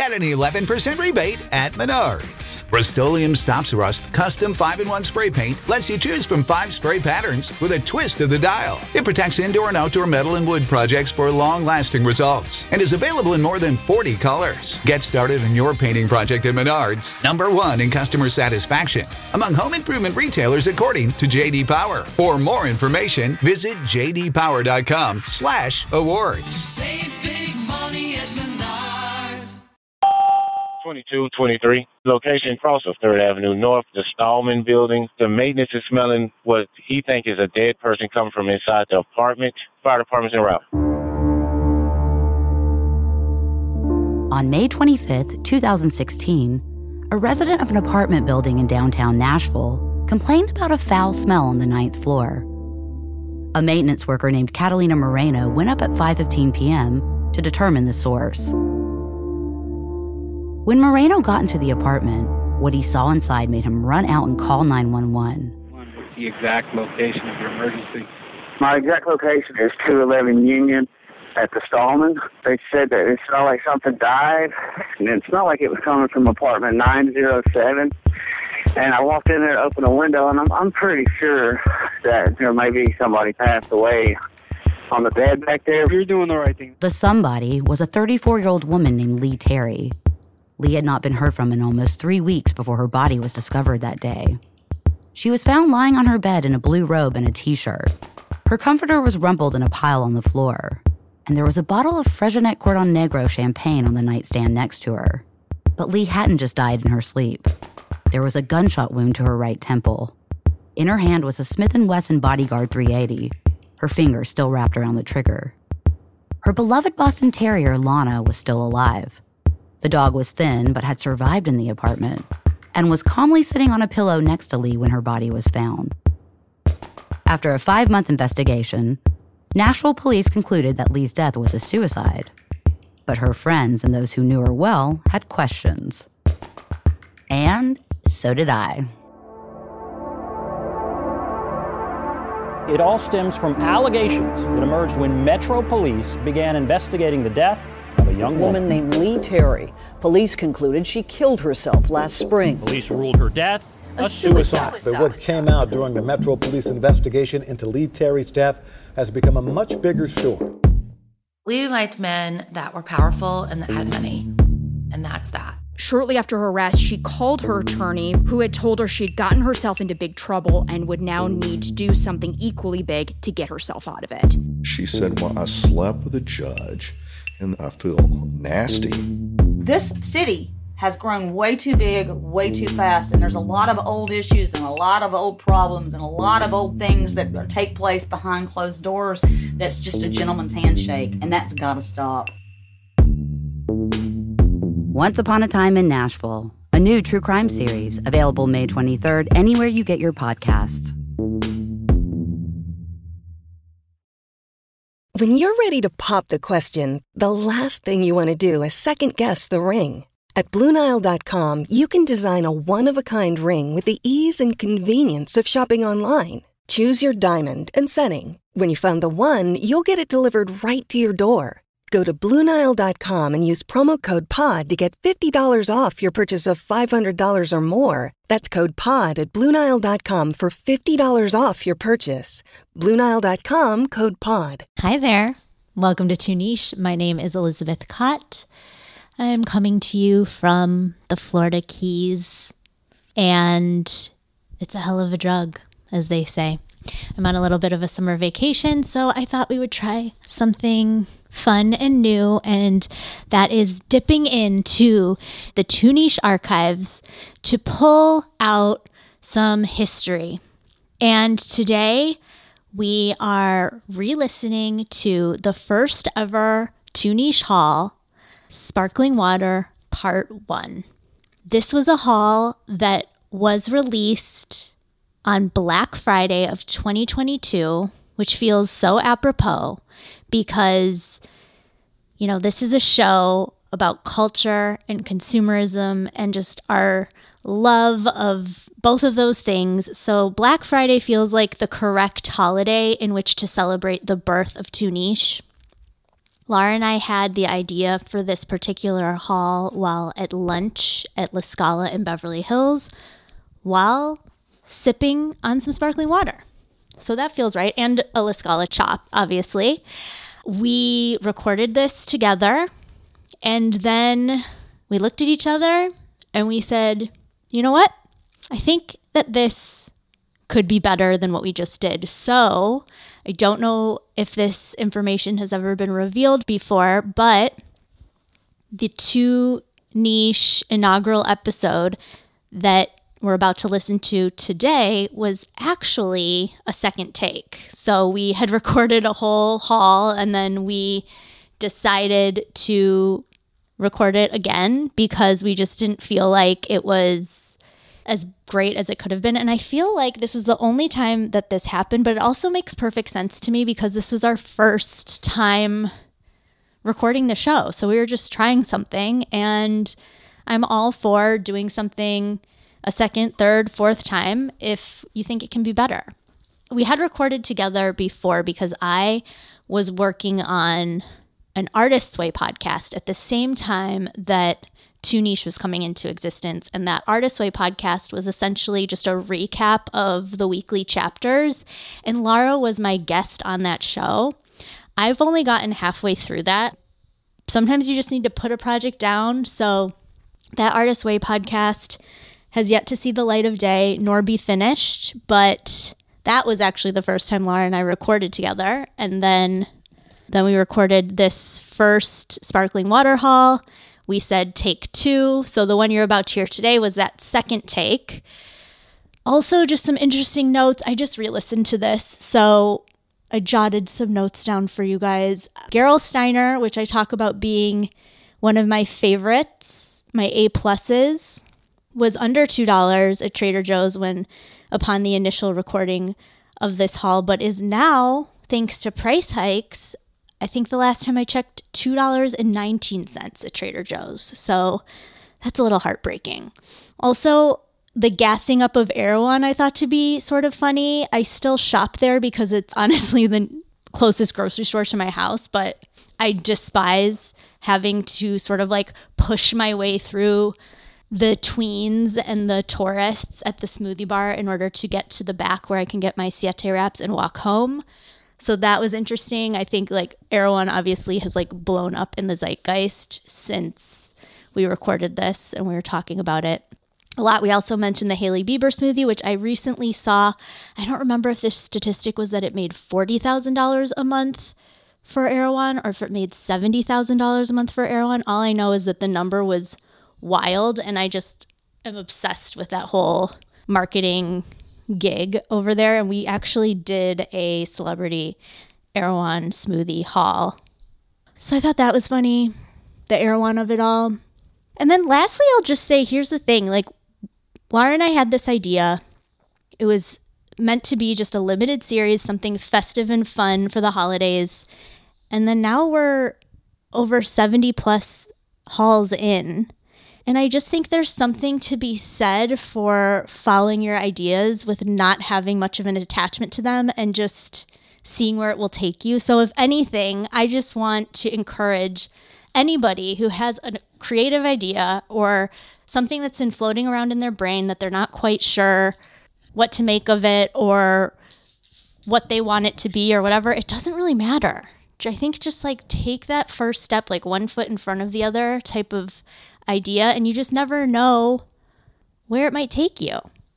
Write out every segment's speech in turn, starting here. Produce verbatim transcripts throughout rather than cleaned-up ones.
Get an eleven percent rebate at Menards. Rust-Oleum Stops Rust Custom five in one Spray Paint lets you choose from five spray patterns with a twist of the dial. It protects indoor and outdoor metal and wood projects for long-lasting results and is available in more than forty colors. Get started on your painting project at Menards, number one in customer satisfaction among home improvement retailers according to J D Power. For more information, visit j d power dot com slash awards. Save big money at Menards. twenty-two twenty-three, location across of third Avenue North, the Stallman building. The maintenance is smelling what he think is a dead person coming from inside the apartment. Fire department's en route. On May twenty-fifth, twenty sixteen, a resident of an apartment building in downtown Nashville complained about a foul smell on the ninth floor. A maintenance worker named Catalina Moreno went up at five fifteen p.m. to determine the source. When Moreno got into the apartment, what he saw inside made him run out and call nine one one. What's the exact location of your emergency? My exact location is two eleven Union at the Stallman. They said that it smelled like something died, and it smelled like it was coming from apartment nine oh seven. And I walked in there, opened a window, and I'm, I'm pretty sure that there may be somebody passed away on the bed back there. You're doing the right thing. The somebody was a thirty-four-year-old woman named Lee Terry. Lee had not been heard from in almost three weeks before her body was discovered that day. She was found lying on her bed in a blue robe and a t-shirt. Her comforter was rumpled in a pile on the floor, and there was a bottle of Freixenet Cordon Negro champagne on the nightstand next to her. But Lee hadn't just died in her sleep. There was a gunshot wound to her right temple. In her hand was a Smith and Wesson Bodyguard three eighty, her finger still wrapped around the trigger. Her beloved Boston Terrier, Lana, was still alive. The dog was thin but had survived in the apartment and was calmly sitting on a pillow next to Lee when her body was found. After a five-month investigation, Nashville police concluded that Lee's death was a suicide. But her friends and those who knew her well had questions. And so did I. It all stems from allegations that emerged when Metro Police began investigating the death of a young woman. woman named Lee Terry. Police concluded she killed herself last spring. Police ruled her death a, a suicide. But what came out during the Metro Police investigation into Lee Terry's death has become a much bigger story. Lee liked men that were powerful and that had money, and that's that. Shortly after her arrest, she called her attorney, who had told her she'd gotten herself into big trouble and would now need to do something equally big to get herself out of it. She said, well, I slept with a judge, and I feel nasty. This city has grown way too big, way too fast, and there's a lot of old issues and a lot of old problems and a lot of old things that take place behind closed doors that's just a gentleman's handshake, and that's got to stop. Once Upon a Time in Nashville, a new true crime series, available May twenty-third anywhere you get your podcasts. When you're ready to pop the question, the last thing you want to do is second-guess the ring. At Blue Nile dot com, you can design a one-of-a-kind ring with the ease and convenience of shopping online. Choose your diamond and setting. When you find the one, you'll get it delivered right to your door. Go to Blue Nile dot com and use promo code POD to get fifty dollars off your purchase of five hundred dollars or more. That's code POD at Blue Nile dot com for fifty dollars off your purchase. Blue Nile dot com, code POD. Hi there. Welcome to Too Niche. My name is Elizabeth Kott. I'm coming to you from the Florida Keys, and it's a hell of a drug, as they say. I'm on a little bit of a summer vacation, so I thought we would try something fun and new, and that is dipping into the Too Niche archives to pull out some history. And today we are re-listening to the first ever Too Niche haul, Sparkling Water Part one. This was a haul that was released on Black Friday of twenty twenty-two, which feels so apropos because, you know, this is a show about culture and consumerism and just our love of both of those things. So Black Friday feels like the correct holiday in which to celebrate the birth of Too Niche. Laura and I had the idea for this particular haul while at lunch at La Scala in Beverly Hills while sipping on some sparkling water. So that feels right. And a La Scala chop, obviously. We recorded this together and then we looked at each other and we said, you know what? I think that this could be better than what we just did. So I don't know if this information has ever been revealed before, but the Two Niche inaugural episode that we're about to listen to today was actually a second take. So we had recorded a whole haul and then we decided to record it again because we just didn't feel like it was as great as it could have been. And I feel like this was the only time that this happened, but it also makes perfect sense to me because this was our first time recording the show. So we were just trying something, and I'm all for doing something a second, third, fourth time if you think it can be better. We had recorded together before because I was working on an Artist's Way podcast at the same time that Two Niche was coming into existence. And that Artist's Way podcast was essentially just a recap of the weekly chapters. And Laura was my guest on that show. I've only gotten halfway through that. Sometimes you just need to put a project down. So that Artist's Way podcast has yet to see the light of day nor be finished. But that was actually the first time Laura and I recorded together. And then, then we recorded this first sparkling water haul. We said take two. So the one you're about to hear today was that second take. Also, just some interesting notes. I just re-listened to this, so I jotted some notes down for you guys. Gerolsteiner, which I talk about being one of my favorites, my A-pluses, was under two dollars at Trader Joe's when upon the initial recording of this haul, but is now, thanks to price hikes, I think the last time I checked, two dollars and nineteen cents at Trader Joe's. So that's a little heartbreaking. Also, the gassing up of Erewhon I thought to be sort of funny. I still shop there because it's honestly the closest grocery store to my house, but I despise having to sort of like push my way through the tweens and the tourists at the smoothie bar in order to get to the back where I can get my siete wraps and walk home. So that was interesting. I think like Erewhon obviously has like blown up in the zeitgeist since we recorded this and we were talking about it a lot. We also mentioned the Hailey Bieber smoothie, which I recently saw. I don't remember if this statistic was that it made forty thousand dollars a month for Erewhon or if it made seventy thousand dollars a month for Erewhon. All I know is that the number was wild and I just am obsessed with that whole marketing gig over there. And we actually did a celebrity Erewhon smoothie haul. So I thought that was funny, the Erewhon of it all. And then lastly, I'll just say, here's the thing. Like, Laura and I had this idea. It was meant to be just a limited series, something festive and fun for the holidays. And then now we're over seventy plus hauls in. And I just think there's something to be said for following your ideas with not having much of an attachment to them and just seeing where it will take you. So if anything, I just want to encourage anybody who has a creative idea or something that's been floating around in their brain that they're not quite sure what to make of it or what they want it to be or whatever, it doesn't really matter. I think just like take that first step, like one foot in front of the other type of idea, and you just never know where it might take you.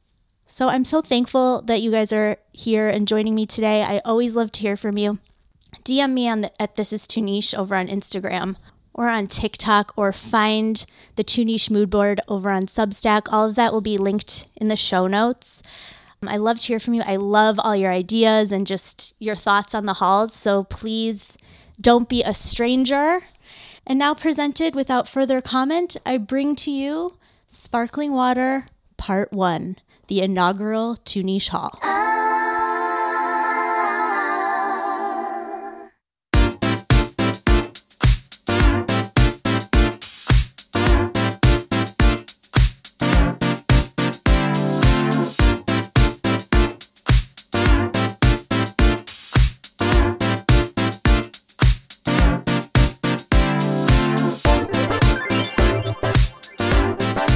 So I'm so thankful that you guys are here and joining me today. I always love to hear from you. D M me on the, at This Is Too Niche over on Instagram or on TikTok, or find the Too Niche mood board over on Substack. All of that will be linked in the show notes. I love to hear from you. I love all your ideas and just your thoughts on the hauls. So please don't be a stranger. And now, presented without further comment, I bring to you Sparkling Water Part one, the inaugural Too Niche haul.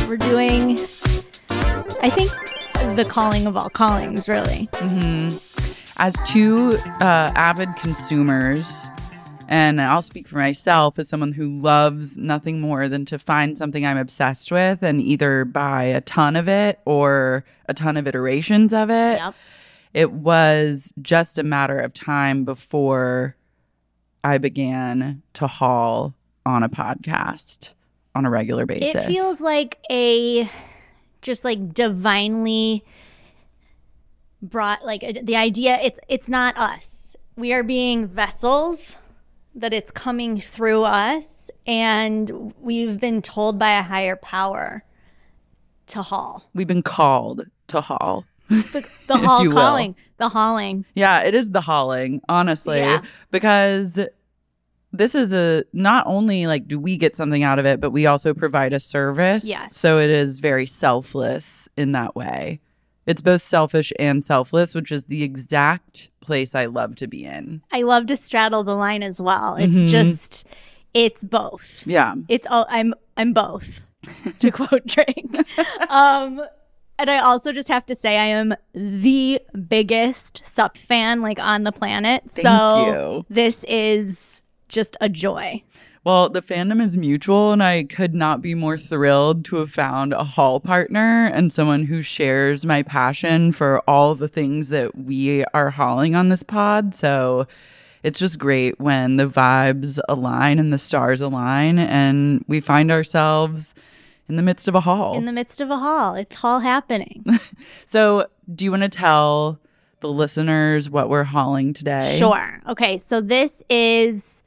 We're doing, I think, the calling of all callings, really. Mm-hmm. As two uh, avid consumers, and I'll speak for myself as someone who loves nothing more than to find something I'm obsessed with and either buy a ton of it or a ton of iterations of it. Yep. It was just a matter of time before I began to haul on a podcast on a regular basis. It feels like a, just like divinely brought, like a, the idea, it's it's not us. We are being vessels, that it's coming through us, and we've been told by a higher power to haul. We've been called to haul. The, the haul calling. The hauling. Yeah, it is the hauling, honestly. Yeah. Because this is a, not only like do we get something out of it, but we also provide a service. Yes. So it is very selfless in that way. It's both selfish and selfless, which is the exact place I love to be in. I love to straddle the line as well. It's Mhm. just, it's both. Yeah. It's all, I'm, I'm both, to quote Drake. um, and I also just have to say I am the biggest Sup fan like on the planet. Thank so you. This is just a joy. Well, the fandom is mutual, and I could not be more thrilled to have found a haul partner and someone who shares my passion for all the things that we are hauling on this pod. So it's just great when the vibes align and the stars align, and we find ourselves in the midst of a haul. In the midst of a haul. It's all happening. So do you want to tell the listeners what we're hauling today? Sure. Okay, so this is,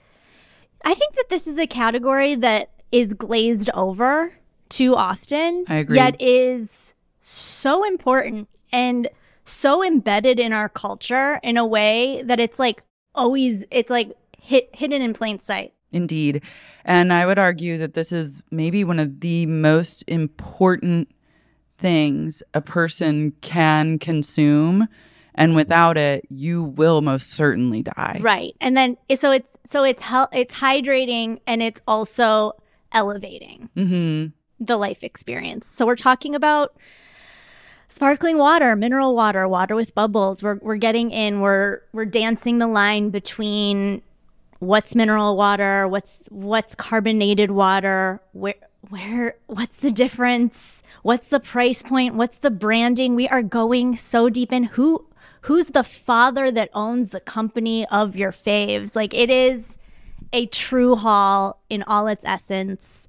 I think that this is a category that is glazed over too often. I agree. Yet is so important and so embedded in our culture in a way that it's like always, it's like hit, hidden in plain sight. Indeed. And I would argue that this is maybe one of the most important things a person can consume. And without it, you will most certainly die. Right. And then so it's so it's hel- it's hydrating and it's also elevating Mm-hmm. the life experience. So we're talking about sparkling water, mineral water, water with bubbles. We're we're getting in, we're we're dancing the line between what's mineral water, what's what's carbonated water, where where what's the difference? What's the price point? What's the branding? We are going so deep in who who's the father that owns the company of your faves. Like, it is a true haul in all its essence.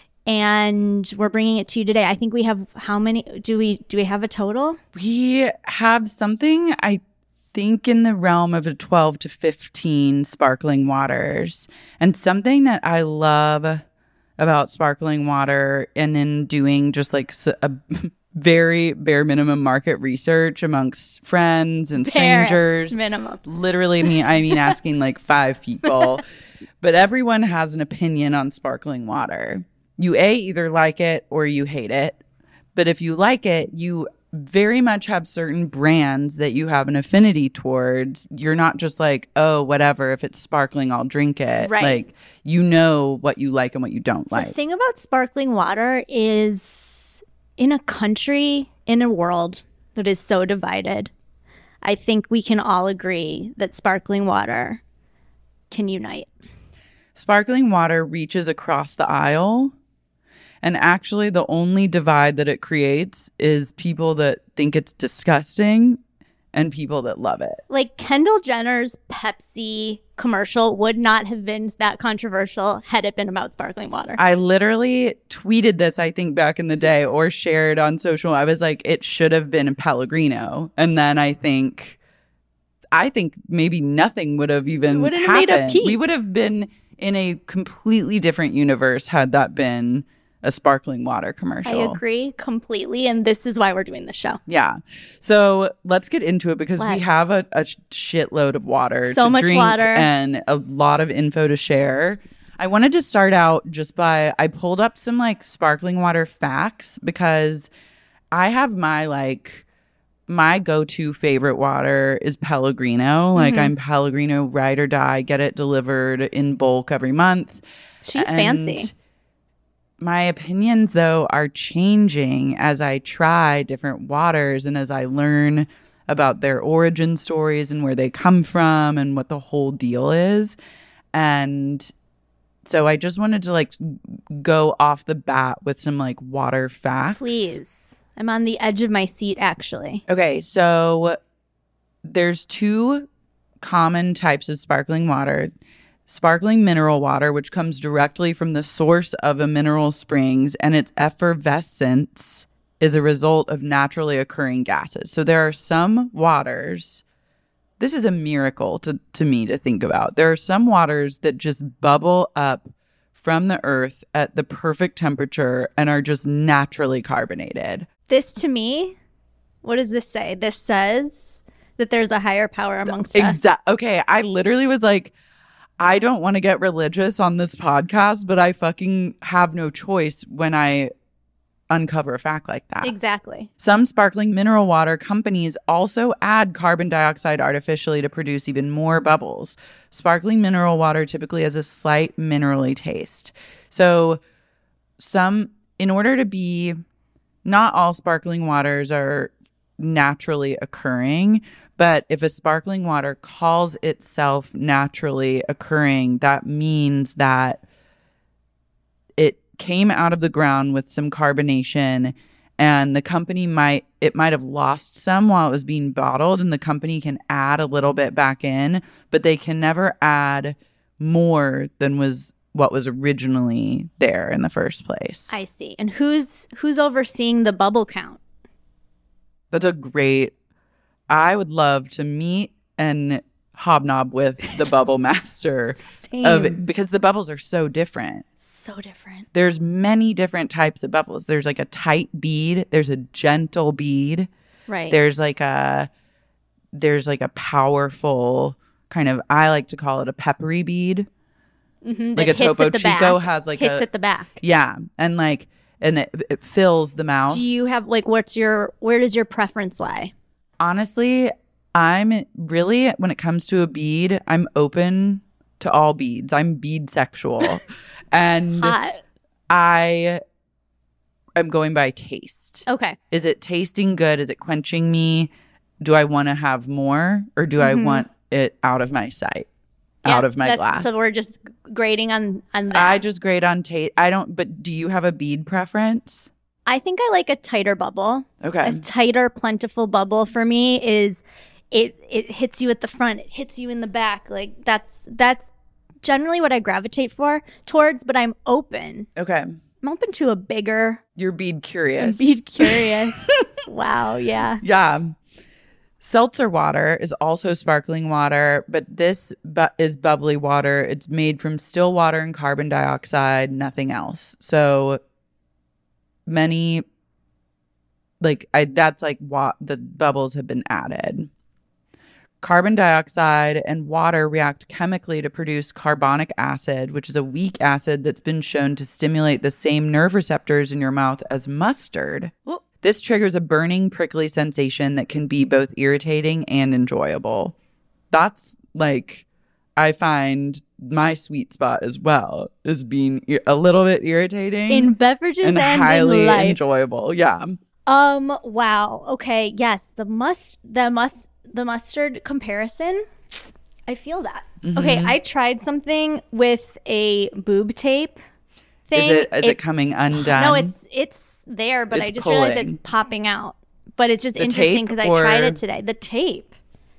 And we're bringing it to you today. I think we have how many? Do we do we have a total? We have something, I think, in the realm of a twelve to fifteen sparkling waters. And something that I love about sparkling water, and in doing just like a very bare minimum market research amongst friends and strangers. Barest minimum. Literally, me, I mean, asking like five people. But everyone has an opinion on sparkling water. You A, either like it or you hate it. But if you like it, you very much have certain brands that you have an affinity towards. You're not just like, oh, whatever, if it's sparkling, I'll drink it. Right. Like, you know what you like and what you don't like. The thing about sparkling water is, in a country, in a world that is so divided, I think we can all agree that sparkling water can unite. Sparkling water reaches across the aisle. And actually, the only divide that it creates is people that think it's disgusting and people that love it. Like, Kendall Jenner's Pepsi commercial would not have been that controversial had it been about sparkling water. I literally tweeted this, I think, back in the day, or shared on social. I was like, it should have been a Pellegrino. And then I think, I think maybe nothing would have even It wouldn't have happened. made a peep. We would have been in a completely different universe had that been a sparkling water commercial. I agree completely, and this is why we're doing the show. Yeah. So let's get into it because Let's. we have a, a shitload of water So to much drink water. and a lot of info to share. I wanted to start out just by, I pulled up some like sparkling water facts because I have my like, my go-to favorite water is Pellegrino. Like, Mhm. I'm Pellegrino ride or die, get it delivered in bulk every month. She's And fancy. My opinions, though, are changing as I try different waters and as I learn about their origin stories and where they come from and what the whole deal is. And so I just wanted to like go off the bat with some like water facts. Please. I'm on the edge of my seat, actually. Okay, so there's two common types of sparkling water. Sparkling mineral water, which comes directly from the source of a mineral springs, and its effervescence is a result of naturally occurring gases. So there are some waters, this is a miracle to, to me to think about. There are some waters that just bubble up from the earth at the perfect temperature and are just naturally carbonated. This to me, what does this say? This says that there's a higher power amongst us. Exactly. Okay, I literally was like, I don't want to get religious on this podcast, but I fucking have no choice when I uncover a fact like that. Exactly. Some sparkling mineral water companies also add carbon dioxide artificially to produce even more bubbles. Sparkling mineral water typically has a slight minerally taste. So some, in order to be, not all sparkling waters are naturally occurring, but if a sparkling water calls itself naturally occurring, that means that it came out of the ground with some carbonation, and the company might, it might have lost some while it was being bottled, and the company can add a little bit back in, but they can never add more than was what was originally there in the first place. I see. And who's who's overseeing the bubble count? That's a great, I would love to meet and hobnob with the bubble master. Same. Of it, because the bubbles are so different. So different. There's many different types of bubbles. There's like a tight bead. There's a gentle bead. Right. There's like a, there's like a powerful kind of, I like to call it a peppery bead. Mm-hmm, like a Topo Chico back. has like hits a, at the back. Yeah. And like, and it, it fills the mouth. Do you have like, what's your, where does your preference lie? Honestly, I'm really, when it comes to a bead, I'm open to all beads. I'm bead sexual. And Hot. I am going by taste. Okay. Is it tasting good? Is it quenching me? Do I want to have more? Or do Mm-hmm. I want it out of my sight? Yeah, out of my that's- glass? So we're just grading on, on that. I just grade on taste. I don't, but do you have a bead preference? I think I like a tighter bubble. Okay. A tighter, plentiful bubble for me is it it hits you at the front, it hits you in the back. Like that's that's generally what I gravitate for towards, but I'm open. Okay. I'm open to a bigger. You're bead curious. I'm bead curious. Wow, yeah. Yeah. Seltzer water is also sparkling water, but this bu- is bubbly water. It's made from still water and carbon dioxide, nothing else. So many, like, I that's like what the bubbles have been added. Carbon dioxide and water react chemically to produce carbonic acid, which is a weak acid that's been shown to stimulate the same nerve receptors in your mouth as mustard. Whoop. This triggers a burning, prickly sensation that can be both irritating and enjoyable. That's like, I find my sweet spot as well, is being ir- a little bit irritating. In beverages and, and highly in life. enjoyable. Yeah. Um, wow. Okay, yes, the must the must the mustard comparison, I feel that. Mhm. Okay, I tried something with a boob tape thing. Is it is it It's- coming undone? No, it's it's there, but It's I just realized pulling. it's popping out. But it's just The interesting tape because I tried or- it today. The tape.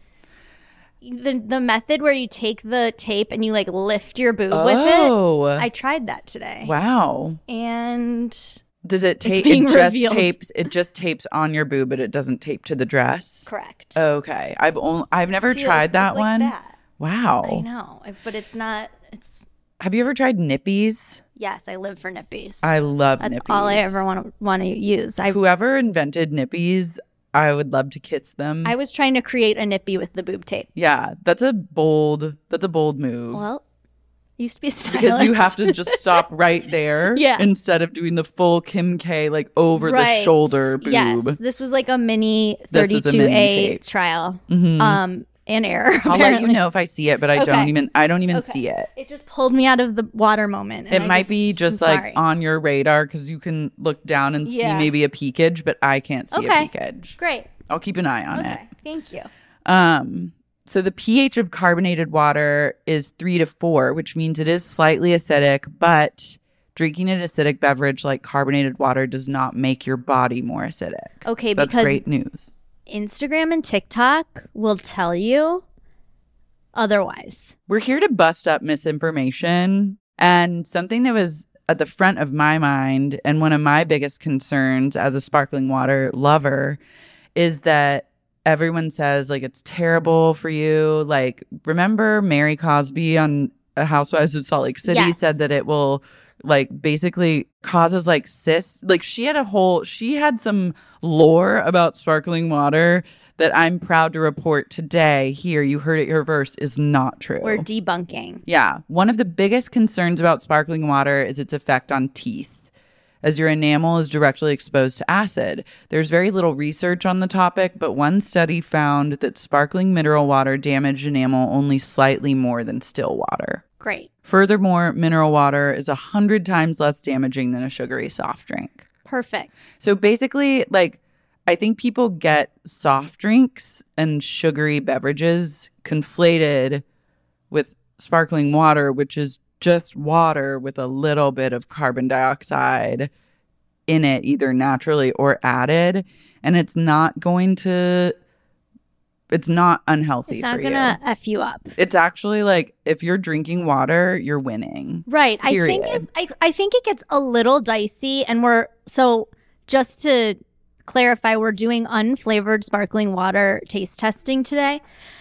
The the method where you take the tape and you like lift your boob with Oh. it. I tried that today. Wow. And Does it tape? being It just revealed. tapes. It just tapes on your boob, but it doesn't tape to the dress. correct. Okay, I've only I've never See, it tried looks- that it's like one. that. Wow. I know, I- but it's not. It's Have you ever tried Nippies? yes, I live for Nippies. I love That's Nippies. all I ever want to want to use. I Whoever invented Nippies, I would love to kiss them. I was trying to create a nippy with the boob tape. yeah, that's a bold. That's a bold move. Well, used to be a stylist. because you have to just stop right there Yeah. instead of doing the full Kim K like over the Right. shoulder boob. Yes, this was like a mini This is a thirty-two mini A tape. trial. Mhm. Um, and air. I'll let you know if I see it, but I Okay. don't even I don't even Okay. see it. It just pulled me out of the water moment. and It I might just- be just I'm like sorry. on your radar because you can look down and Yeah. see maybe a peakage, but I can't see Okay. a peakage. Great. I'll keep an eye on it. Okay. Thank you. Um, so the pH of carbonated water is three to four, which means it is slightly acidic, but drinking an acidic beverage like carbonated water does not make your body more acidic. Okay, That's because great news. Instagram and TikTok will tell you otherwise. We're here to bust up misinformation. And something that was at the front of my mind and one of my biggest concerns as a sparkling water lover is that everyone says like it's terrible for you. Like, remember Mary Cosby on Housewives of Salt Lake City Yes. said that it will like basically causes like cysts. Like she had a whole, she had some lore about sparkling water that I'm proud to report today here. You heard it here first is not true. We're debunking. Yeah. One of the biggest concerns about sparkling water is its effect on teeth, as your enamel is directly exposed to acid. There's very little research on the topic, but one study found that sparkling mineral water damaged enamel only slightly more than still water. Great. Furthermore, mineral water is a hundred times less damaging than a sugary soft drink. Perfect. So basically, like, I think people get soft drinks and sugary beverages conflated with sparkling water, which is just water with a little bit of carbon dioxide in it, either naturally or added. And it's not going to, it's not unhealthy It's not for going to you. F you up. It's actually like if you're drinking water, you're winning. Right. I think Period. it's, I I think it gets a little dicey, and we're so just to clarify, we're doing unflavored sparkling water taste testing today,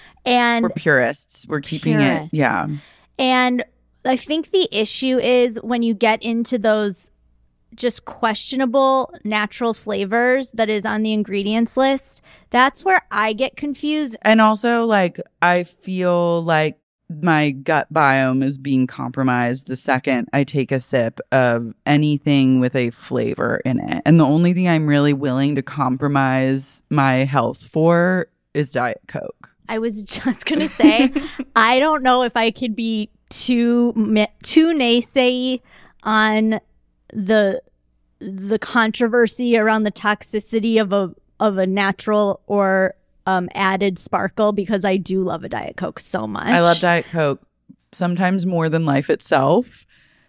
and We're purists. We're keeping Purists. it. Yeah. and I think the issue is when you get into those just questionable natural flavors that is on the ingredients list. That's where I get confused. And also, like, I feel like my gut biome is being compromised the second I take a sip of anything with a flavor in it. And the only thing I'm really willing to compromise my health for is Diet Coke. I was just gonna say, I don't know if I could be too mi- too naysay on the the controversy around the toxicity of a of a natural or um, added sparkle, because I do love a Diet Coke so much. I love Diet Coke sometimes more than life itself.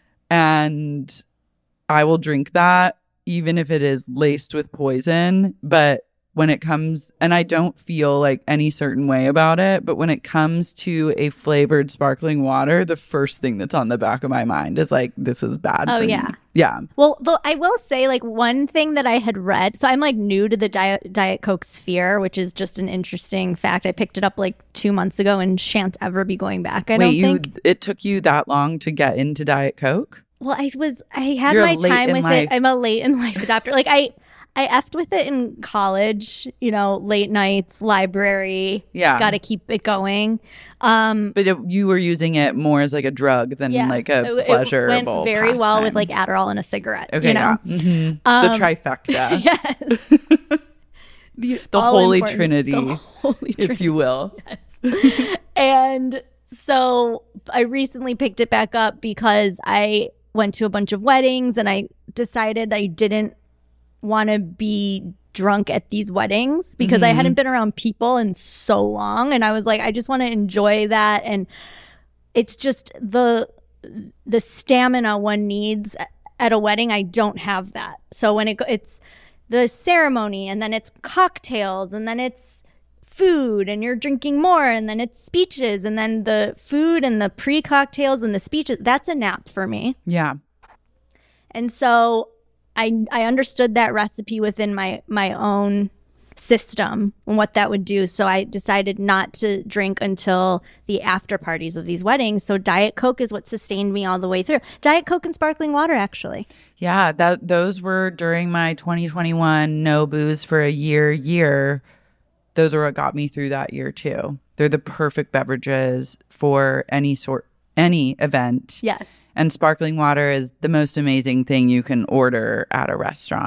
And I will drink that even if it is laced with poison. But when it comes, and I don't feel like any certain way about it, but when it comes to a flavored sparkling water, the first thing that's on the back of my mind is like, this is bad. Oh, for yeah. me. Yeah. Well, though I will say, like, one thing that I had read, so I'm like new to the Diet, Diet Coke sphere, which is just an interesting fact. I picked it up like two months ago and shan't ever be going back, I Wait, don't you, think. it took you that long to get into Diet Coke? Well, I was, I had You're my late time in with life. it. I'm a late in life adopter. Like, I, I effed with it in college, you know, late nights, library. Yeah. Got to keep it going. Um, But it, you were using it more as like a drug than yeah. like a It- it pleasurable went very well with pastime. like Adderall and a cigarette. Okay, you know? yeah. Mhm. Um, the trifecta. Yes. the The all Holy important- Trinity, the Holy if you will. And so I recently picked it back up because I went to a bunch of weddings and I decided I didn't want to be drunk at these weddings because I Mhm. hadn't been around people in so long. And I was like, I just want to enjoy that. And it's just the the stamina one needs at a wedding. I don't have that. So when it go- it's the ceremony, and then it's cocktails, and then it's food, and you're drinking more, and then it's speeches, and then the food and the pre-cocktails and the speeches, that's a nap for me. Yeah. And so I I understood that recipe within my my own system and what that would do. So I decided not to drink until the after parties of these weddings. So Diet Coke is what sustained me all the way through. Diet Coke and sparkling water, actually. Yeah, that those were during my twenty twenty-one no booze for a year year. Those are what got me through that year too. They're the perfect beverages for any sort any event. Yes. And sparkling water is the most amazing thing you can order at a restaurant.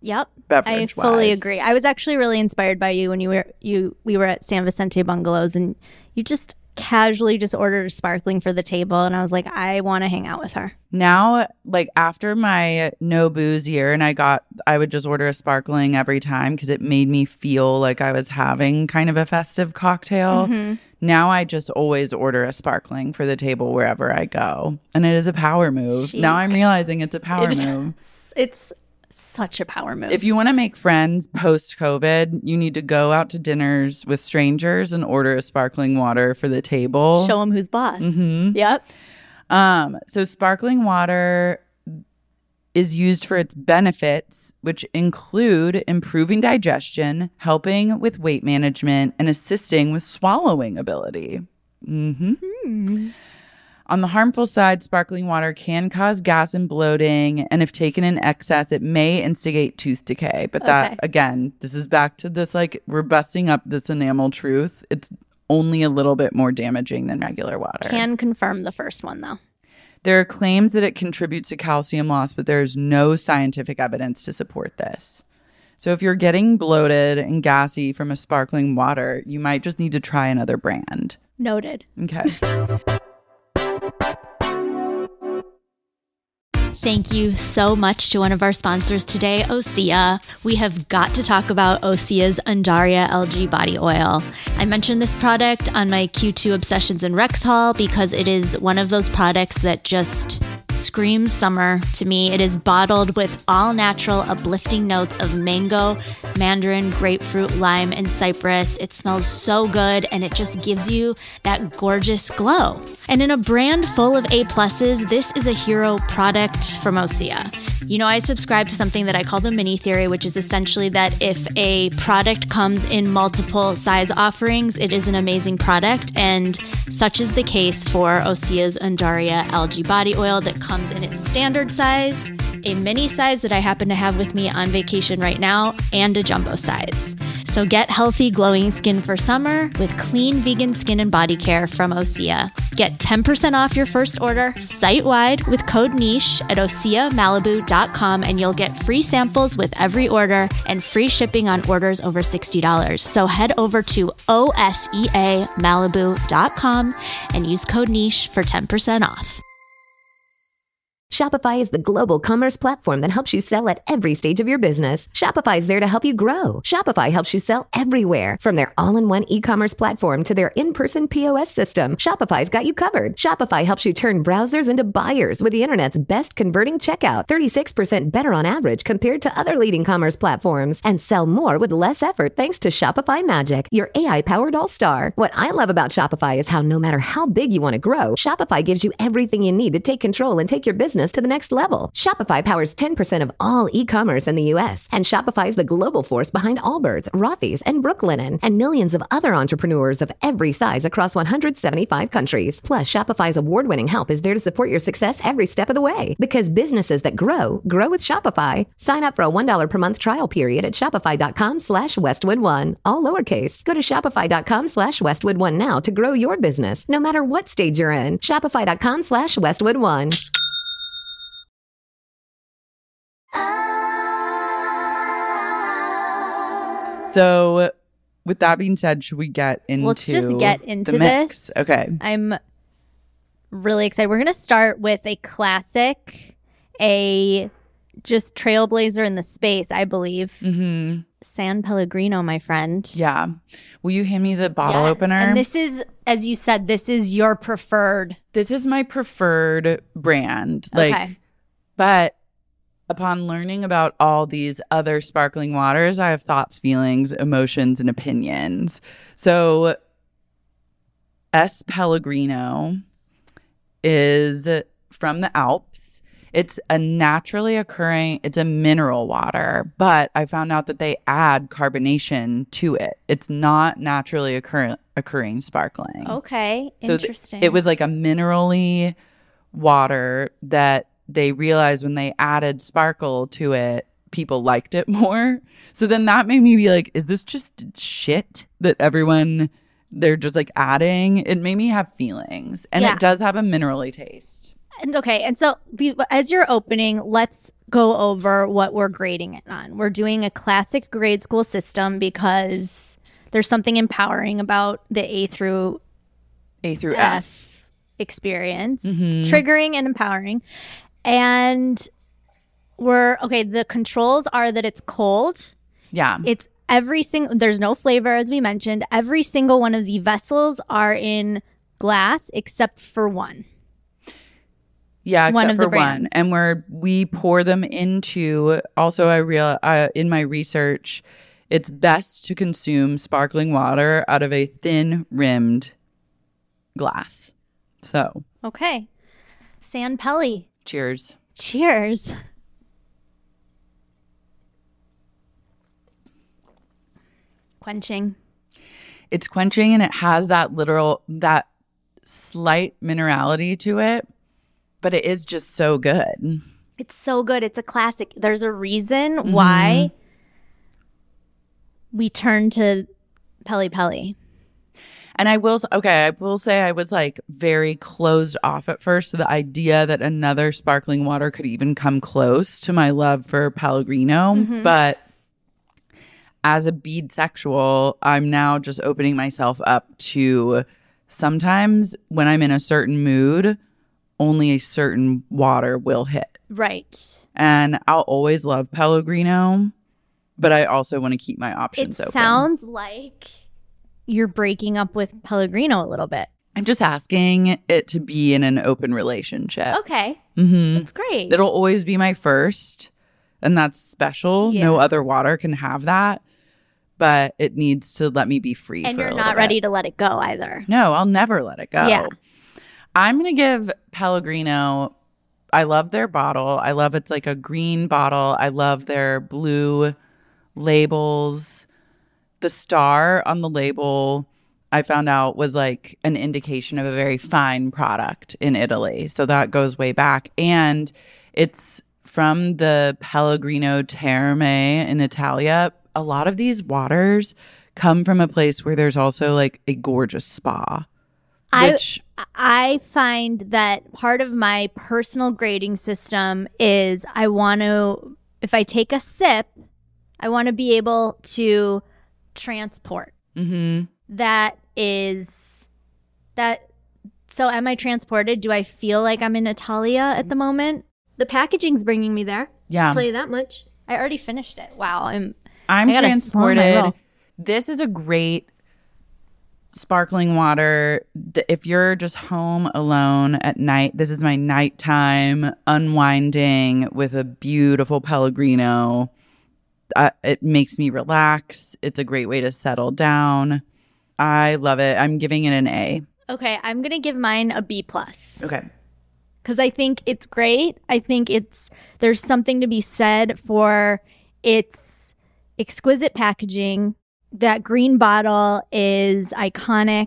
Yep. beverage I fully wise. agree. I was actually really inspired by you when you were you we were at San Vicente Bungalows and you just casually just ordered a sparkling for the table and I was like, I want to hang out with her. Now, like after my no booze year, and I got, I would just order a sparkling every time because it made me feel like I was having kind of a festive cocktail. Mm-hmm. Now I just always order a sparkling for the table wherever I go. And it is a power move. Chic. Now I'm realizing it's a power It's- move. It's such a power move. If you want to make friends post-COVID, you need to go out to dinners with strangers and order a sparkling water for the table. Show them who's boss. Mhm. Yep. Um, so sparkling water is used for its benefits, which include improving digestion, helping with weight management, and assisting with swallowing ability. Mm-hmm. Hmm. On the harmful side, sparkling water can cause gas and bloating, and if taken in excess, it may instigate tooth decay. But that, Okay. again, this is back to this, like, we're busting up this enamel truth. It's only a little bit more damaging than regular water. Can confirm the first one though. There are claims that it contributes to calcium loss, but there's no scientific evidence to support this. So if you're getting bloated and gassy from a sparkling water, you might just need to try another brand. Noted. Okay. Thank you so much to one of our sponsors today, Osea. We have got to talk about Osea's Undaria Algae Body Oil. I mentioned this product on my Q two Obsessions and Rex haul because it is one of those products that just screams summer to me. It is bottled with all-natural, uplifting notes of mango, mandarin, grapefruit, lime, and cypress. It smells so good, and it just gives you that gorgeous glow. And in a brand full of A-pluses, this is a hero product from Osea. You know, I subscribe to something that I call the mini theory, which is essentially that if a product comes in multiple size offerings, it is an amazing product. And such is the case for Osea's Undaria Algae Body Oil that comes in its standard size, a mini size that I happen to have with me on vacation right now, and a jumbo size. So get healthy, glowing skin for summer with clean vegan skin and body care from Osea. Get ten percent off your first order site-wide with code NICHE at osea malibu dot com, and you'll get free samples with every order and free shipping on orders over sixty dollars. So head over to osea malibu dot com and use code NICHE for ten percent off. Shopify is the global commerce platform that helps you sell at every stage of your business. Shopify is there to help you grow. Shopify helps you sell everywhere, from their all-in-one e-commerce platform to their in-person P O S system. Shopify's got you covered. Shopify helps you turn browsers into buyers with the internet's best converting checkout, thirty-six percent better on average compared to other leading commerce platforms, and sell more with less effort thanks to Shopify Magic, your A I-powered all-star. What I love about Shopify is how no matter how big you want to grow, Shopify gives you everything you need to take control and take your business to the next level. Shopify powers ten percent of all e-commerce in the U S, and Shopify is the global force behind Allbirds, Rothy's, and Brooklinen, and millions of other entrepreneurs of every size across one hundred seventy-five countries. Plus, Shopify's award-winning help is there to support your success every step of the way. Because businesses that grow, grow with Shopify. Sign up for a one dollar per month trial period at shopify.com slash Westwood1. All lowercase. Go to shopify.com slash Westwood1 now to grow your business, no matter what stage you're in. Shopify.com slash Westwood1. So, with that being said, should we get into Let's just get into the mix? this. Okay. I'm really excited. We're going to start with a classic, a just trailblazer in the space, I believe. Mm-hmm. San Pellegrino, my friend. Yeah. Will you hand me the bottle Yes, opener? And this is, as you said, this is your preferred. This is my preferred brand. Like, Okay. but upon learning about all these other sparkling waters, I have thoughts, feelings, emotions, and opinions. So, S. Pellegrino is from the Alps. It's a naturally occurring, it's a mineral water, but I found out that they add carbonation to it. It's not naturally occur- occurring sparkling. Okay, So th- interesting. it was like a minerally water that they realized when they added sparkle to it, people liked it more. So then that made me be like, is this just shit that everyone, they're just like adding? It made me have feelings. And Yeah. it does have a minerally taste. And okay, and so be, as you're opening, let's go over what we're grading it on. We're doing a classic grade school system because there's something empowering about the A through A through F, F experience, Mhm. triggering and empowering. And we're okay. The controls are that it's cold. Yeah. It's every single, there's no flavor, as we mentioned. Every single one of the vessels are in glass except for one. Yeah, except One of for the one. brands. And we're we pour them into. Also, I real uh, in my research, it's best to consume sparkling water out of a thin rimmed glass. So, Okay. San Pelli. cheers. Cheers. Quenching. It's quenching and it has that literal that slight minerality to it, but it is just so good. It's so good. It's a classic. There's a reason Mm-hmm. why we turn to Pelli Pelli. And I will, okay, I will say I was like very closed off at first to the idea that another sparkling water could even come close to my love for Pellegrino. Mhm. But as a bead sexual, I'm now just opening myself up to sometimes when I'm in a certain mood, only a certain water will hit. Right. And I'll always love Pellegrino, but I also want to keep my options It open. sounds like you're breaking up with Pellegrino a little bit. I'm just asking it to be in an open relationship. Okay. Mm-hmm. That's great. It'll always be my first, and that's special. Yeah. No other water can have that, but it needs to let me be free. And for you're a not little ready bit. to let it go either. No, I'll never let it go. Yeah. I'm going to give Pellegrino, I love their bottle. I love it's like a green bottle. I love their blue labels. The star on the label, I found out, was like an indication of a very fine product in Italy. So that goes way back. And it's from the Pellegrino Terme in Italia. A lot of these waters come from a place where there's also like a gorgeous spa. Which I I find that part of my personal grading system is I want to, if I take a sip, I want to be able to transport. Mm-hmm. That is that. So am I transported? Do I feel like I'm in Italia at the moment? The packaging's bringing me there. Yeah. I'll tell you that much. I already finished it. Wow. I'm I'm I gotta slow my transported. roll. This is a great sparkling water. Th- If you're just home alone at night, this is my nighttime unwinding with a beautiful Pellegrino. Uh, it makes me relax. It's a great way to settle down. I love it. I'm giving it an A. Okay, I'm gonna give mine a B plus. Okay. Because I think it's great. I think it's there's something to be said for its exquisite packaging. That green bottle is iconic.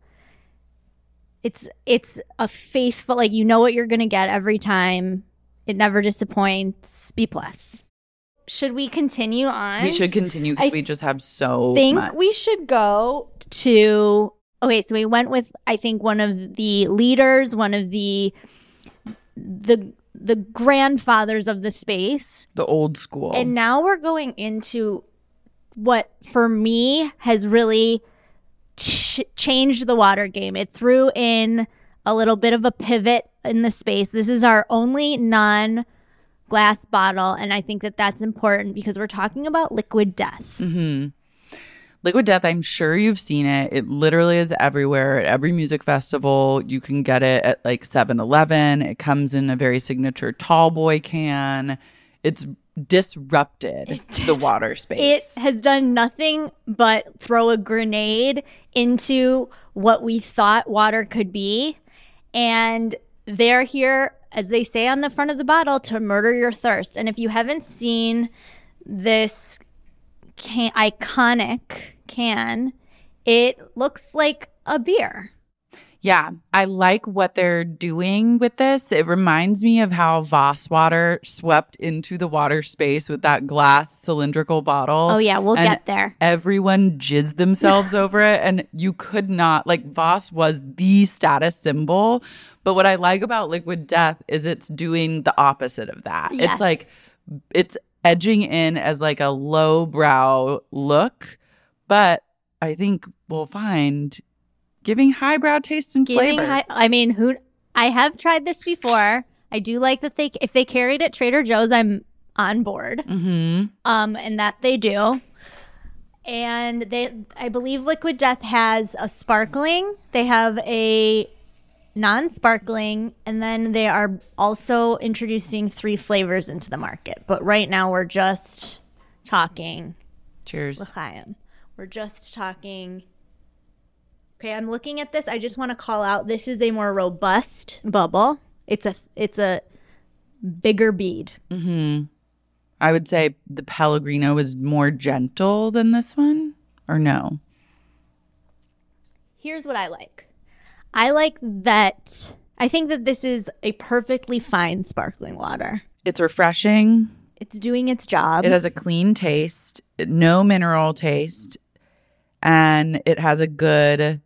It's it's a faithful, like you know what you're gonna get every time. It never disappoints. B plus. Should we continue on? We should continue I because we just have so think much. we should go to okay so we went with I think one of the leaders, one of the the the grandfathers of the space, The old school. and now we're going into what for me has really ch- changed the water game. It threw in a little bit of a pivot in the space. This is our only non glass bottle, and I think that that's important because we're talking about Liquid Death. Mm-hmm. Liquid Death, I'm sure you've seen it. It literally is everywhere at every music festival. You can get it at like seven eleven. It comes in a very signature tall boy can. It's disrupted the water space. It has done nothing but throw a grenade into what we thought water could be. And they're here, as they say on the front of the bottle, to murder your thirst. And if you haven't seen this can- iconic can, it looks like a beer. Yeah, I like what they're doing with this. It reminds me of how Voss Water swept into the water space with that glass cylindrical bottle. Oh, yeah, we'll and get there. Everyone jizzed themselves over it. And you could not, like, Voss was the status symbol. But what I like about Liquid Death is it's doing the opposite of that. Yes. It's like, it's edging in as like a lowbrow look. But I think we'll find... giving highbrow taste and Giving flavor. high, I mean, who? I have tried this before. I do like that they, if they carried at Trader Joe's, I'm on board. Mm-hmm. Um, and that they do. And they, I believe Liquid Death has a sparkling. They have a non-sparkling, and then they are also introducing three flavors into the market. But right now, we're just talking. Cheers. L'chaim. We're just talking. Okay, I'm looking at this. I just want to call out, this is a more robust bubble. It's a it's a bigger bead. Mm-hmm. I would say the Pellegrino is more gentle than this one, or no? Here's what I like. I like that. I think that this is a perfectly fine sparkling water. It's refreshing. It's doing its job. It has a clean taste, no mineral taste, and it has a good...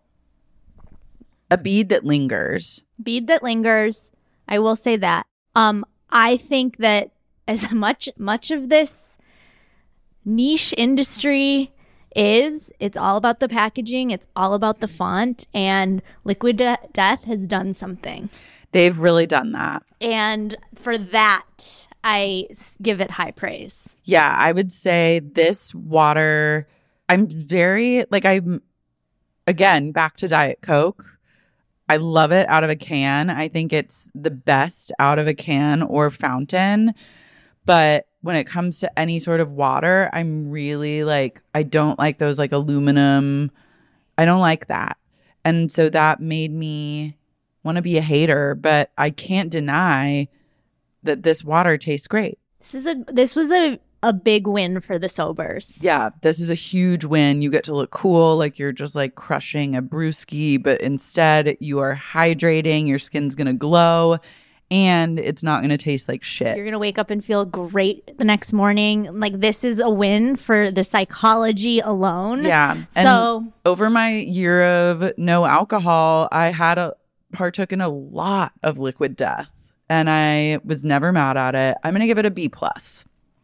a bead that lingers. Bead that lingers. I will say that. Um, I think that as much much of this niche industry is, it's all about the packaging. It's all about the font. And Liquid De- Death has done something. They've really done that. And for that, I give it high praise. Yeah, I would say this water, I'm very, like, I'm, again, back to Diet Coke. I love it out of a can. I think it's the best out of a can or fountain. But when it comes to any sort of water, I'm really like, I don't like those like aluminum. I don't like that. And so that made me want to be a hater, but I can't deny that this water tastes great. This is a this was a a big win for the sobers. Yeah, this is a huge win. You get to look cool, like you're just like crushing a brewski, but instead you are hydrating, your skin's gonna glow, and it's not gonna taste like shit. You're gonna wake up and feel great the next morning. Like, this is a win for the psychology alone. Yeah. And so over my year of no alcohol, I had a partook in a lot of Liquid Death, and I was never mad at it. I'm gonna give it a B plus.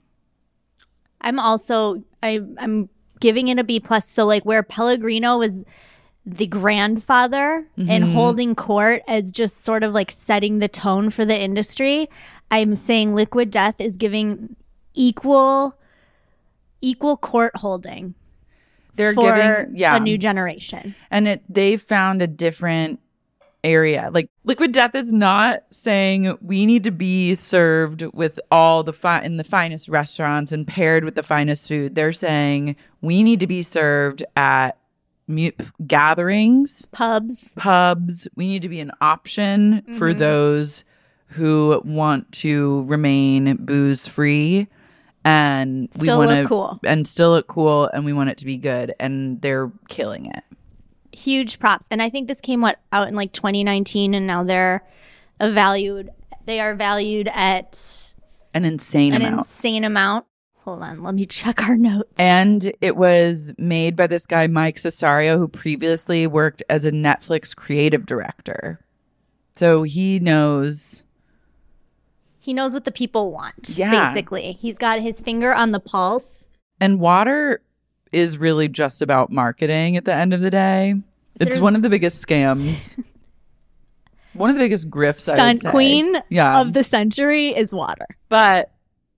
I'm also I I'm giving it a B plus. So like where Pellegrino was the grandfather Mm-hmm. and holding court as just sort of like setting the tone for the industry, I'm saying Liquid Death is giving equal equal court holding. They're for giving yeah a new generation. And it they've found a different area. Like, Liquid Death is not saying we need to be served with all the fi- in the finest restaurants and paired with the finest food. They're saying we need to be served at mu- gatherings, pubs, pubs. We need to be an option mm-hmm. for those who want to remain booze free and still we want look cool and still look cool, and we want it to be good. And they're killing it. Huge props. And I think this came what out in like twenty nineteen, and now they're a valued they are valued at an insane an amount. insane amount. Hold on, let me check our notes. And it was made by this guy Mike Cesario, who previously worked as a Netflix creative director. So he knows he knows what the people want. Yeah. Basically. He's got his finger on the pulse. And water is really just about marketing at the end of the day. It's There's one of the biggest scams. One of the biggest grifts, Stunt I would say. queen yeah. of the century is water. But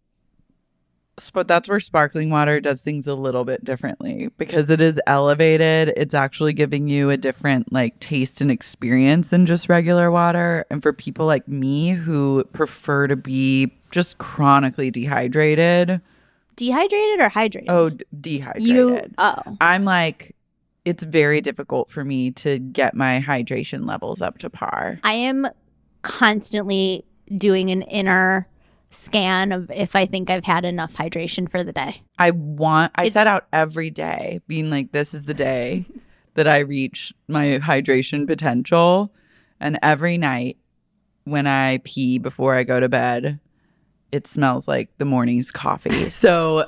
but that's where sparkling water does things a little bit differently, because it is elevated. It's actually giving you a different like taste and experience than just regular water. And for people like me who prefer to be just chronically dehydrated. Dehydrated or hydrated? Oh, d- dehydrated. You, oh. I'm like, it's very difficult for me to get my hydration levels up to par. I am constantly doing an inner scan of if I think I've had enough hydration for the day. I want, I It- set out every day being like, this is the day that I reach my hydration potential. And every night when I pee before I go to bed, it smells like the morning's coffee. So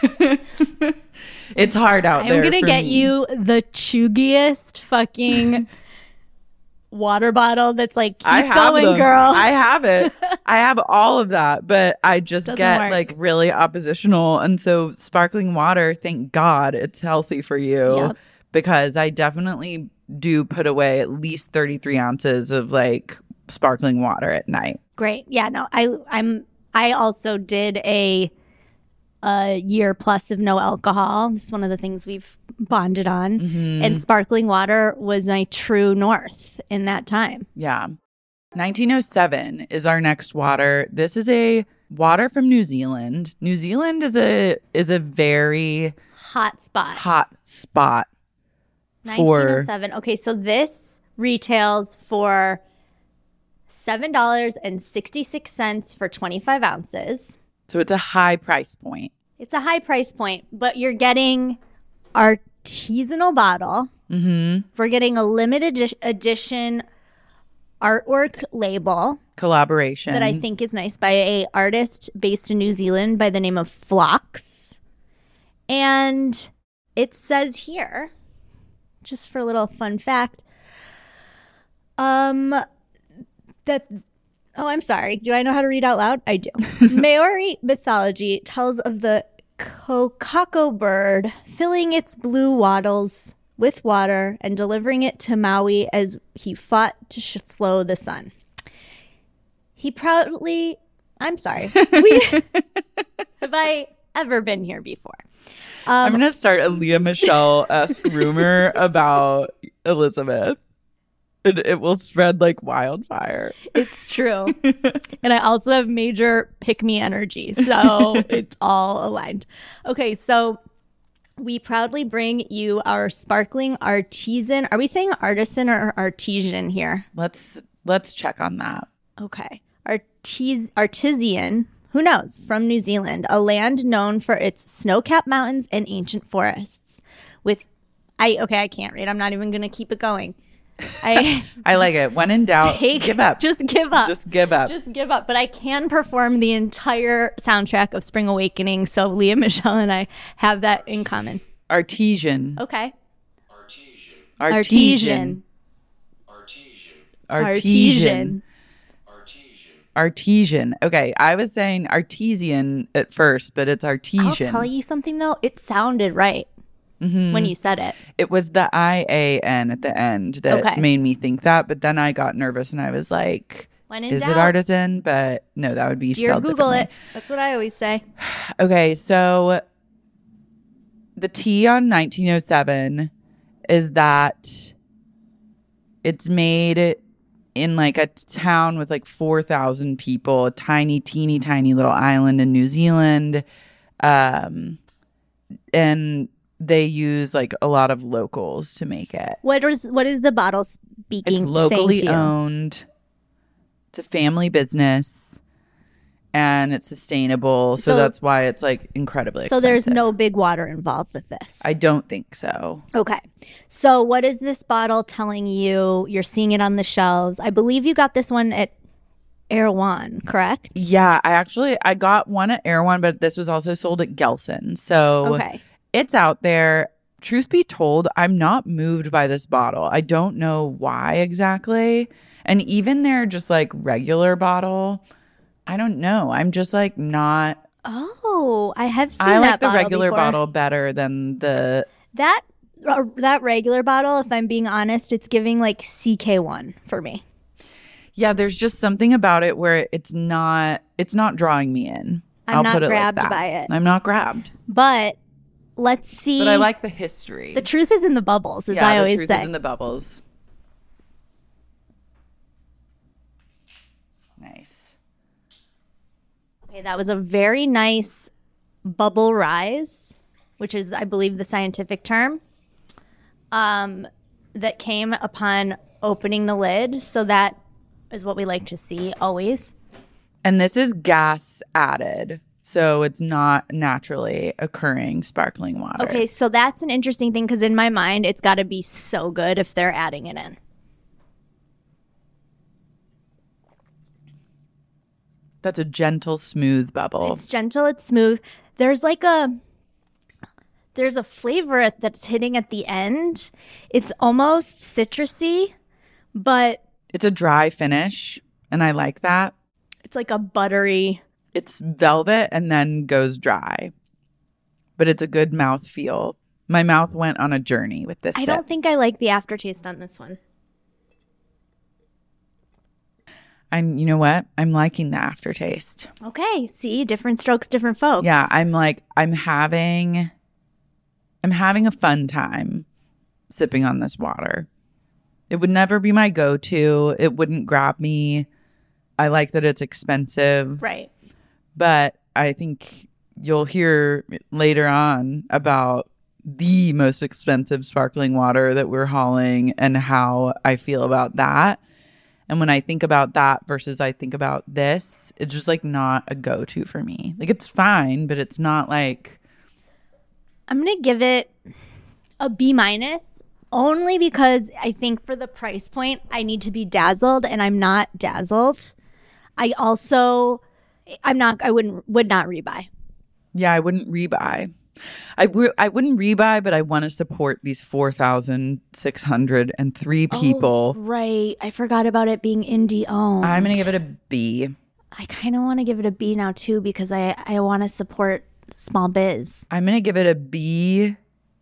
it's hard out I'm there. I'm going to get me. you the chuggiest fucking water bottle that's like, keep I have going, them. girl. I have it. I have all of that, but I just Doesn't get work. like really oppositional. And so sparkling water, thank God it's healthy for you, Yep. because I definitely do put away at least thirty-three ounces of like sparkling water at night. Great. Yeah, no, I I'm I also did a a year plus of no alcohol. This is one of the things we've bonded on. Mhm. And sparkling water was my true north in that time. Yeah. nineteen oh seven is our next water. This is a water from New Zealand. New Zealand is a is a very Hot spot. hot spot nineteen for oh seven. Okay, so this retails for seven dollars and sixty-six cents for twenty-five ounces. so it's a high price point. It's a high price point, but you're getting artisanal bottle. Mm-hmm. We're getting a limited edi- edition artwork label Collaboration. that I think is nice by a artist based in New Zealand by the name of Phlox. And it says here, just for a little fun fact, um, that, oh, I'm sorry. Do I know how to read out loud? I do. Maori mythology tells of the kokako bird filling its blue wattles with water and delivering it to Maui as he fought to sh- slow the sun. He proudly, I'm sorry. We, have I ever been here before? Um, I'm going to start a Leah Michelle-esque rumor about Elizabeth. It, it will spread like wildfire. It's true. And I also have major pick-me energy, so it's all aligned. Okay, so we proudly bring you our sparkling artisan. Are we saying artisan or artesian here? Let's let's check on that. Okay. Artis- artisan, who knows, from New Zealand, a land known for its snow-capped mountains and ancient forests. With, I okay, I can't read. I'm not even going to keep it going. I I like it. When in doubt, take, give up. Just give up. Just give up. Just give up. But I can perform the entire soundtrack of Spring Awakening, so Leah Michelle and I have that in common. Artesian. Okay. Artesian. Artesian. Artesian. Artesian. Okay, I was saying artesian at first, but it's artesian. I'll tell you something though. It sounded right Mhm. when you said it. It was the I A N at the end that Okay. made me think that, but then I got nervous and I was like, When in is doubt, it artisan? But no, that would be Dear spelled Google differently. it. That's what I always say. Okay, so the T on nineteen oh seven is that it's made in like a town with like four thousand people, a tiny, teeny, tiny little island in New Zealand. Um, and they use like a lot of locals to make it. What is what is the bottle speaking? It's locally saying to you? owned. It's a family business. And it's sustainable, so, So- that's why it's like incredibly So expensive. there's no big water involved with this. I don't think so. Okay. So what is this bottle telling you? You're seeing it on the shelves. I believe you got this one at Erewhon, correct? Yeah, I actually I got one at Erewhon, but this was also sold at Gelson. So Okay. it's out there. Truth be told, I'm not moved by this bottle. I don't know why exactly. And even their just like regular bottle, I don't know. I'm just like not. Oh, I have seen I that like the bottle regular before. bottle better than the. That uh, that regular bottle, if I'm being honest, it's giving like C K one for me. Yeah, there's just something about it where it's not. It's not drawing me in. I'm I'll not put it like grabbed that. by it. I'm not grabbed. But let's see. But I like the history. The truth is in the bubbles, as yeah, I the always truth say. is in the bubbles. Nice. Okay, that was a very nice bubble rise, which is, I believe, the scientific term, um, that came upon opening the lid. So that is what we like to see always. And this is gas added. So it's not naturally occurring sparkling water. Okay, so that's an interesting thing because in my mind, it's got to be so good if they're adding it in. That's a gentle, smooth bubble. It's gentle, it's smooth. There's like a, there's a flavor that's hitting at the end. It's almost citrusy, but it's a dry finish, and I like that. It's like a buttery. It's velvet and then goes dry, but it's a good mouth feel. My mouth went on a journey with this I sip. don't think I like the aftertaste on this one. I'm, you know what? I'm liking the aftertaste. Okay, see, different strokes, different folks. Yeah, I'm like, I'm having, I'm having a fun time sipping on this water. It would never be my go-to. It wouldn't grab me. I like that it's expensive. Right. But I think you'll hear later on about the most expensive sparkling water that we're hauling and how I feel about that. And when I think about that versus I think about this, it's just like not a go-to for me. Like it's fine, but it's not like. I'm going to give it a B minus only because I think for the price point, I need to be dazzled and I'm not dazzled. I also, I'm not, I wouldn't, would not rebuy. Yeah, I wouldn't rebuy. I, w- I wouldn't rebuy, but I want to support these four thousand six hundred three people. Oh, right. I forgot about it being indie owned. I'm going to give it a B. I kind of want to give it a B now, too, because I, I want to support small biz. I'm going to give it a B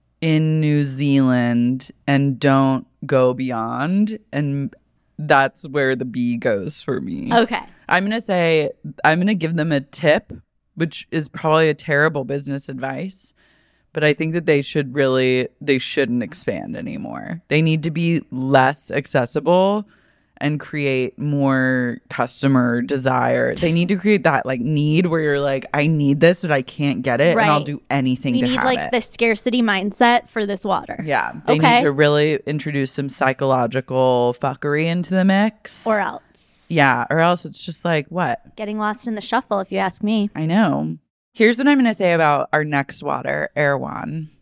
in New Zealand and don't go beyond. And that's where the B goes for me. Okay. I'm going to say, I'm going to give them a tip, which is probably a terrible business advice, but I think that they should really, they shouldn't expand anymore. They need to be less accessible and create more customer desire. They need to create that like need where you're like, I need this, but I can't get it, Right. and I'll do anything We to need have like it. the scarcity mindset for this water. Yeah, they Okay. need to really introduce some psychological fuckery into the mix. Or else. Yeah, or else it's just like, what? Getting lost in the shuffle, if you ask me. I know. Here's what I'm going to say about our next water, Erewhon.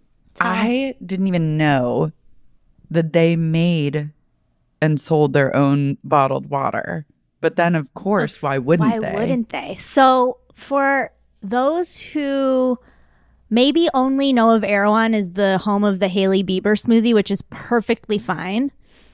I didn't even know that they made and sold their own bottled water. But then, of course, why wouldn't Why they? wouldn't they? So for those who maybe only know of Erewhon as the home of the Hailey Bieber smoothie, which is perfectly fine.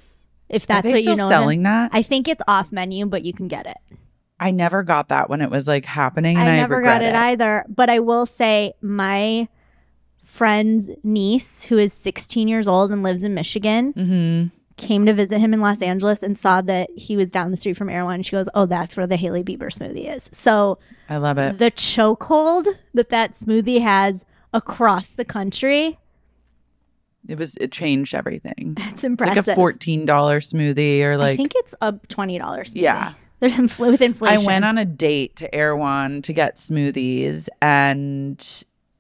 If that's they what still you know. selling of. that? I think it's off menu, but you can get it. I never got that when it was like happening. And I I, never regret got it, either. But I will say my friend's niece, who is sixteen years old and lives in Michigan, Mm-hmm. came to visit him in Los Angeles and saw that he was down the street from Erewhon. And she goes, oh, that's where the Hailey Bieber smoothie is. So I love it. the chokehold that that smoothie has across the country. It was it changed everything. It's It's impressive. like a fourteen dollars smoothie or like I think it's a twenty dollars smoothie. Yeah. There's infl- with inflation. I went on a date to Erewhon to get smoothies, and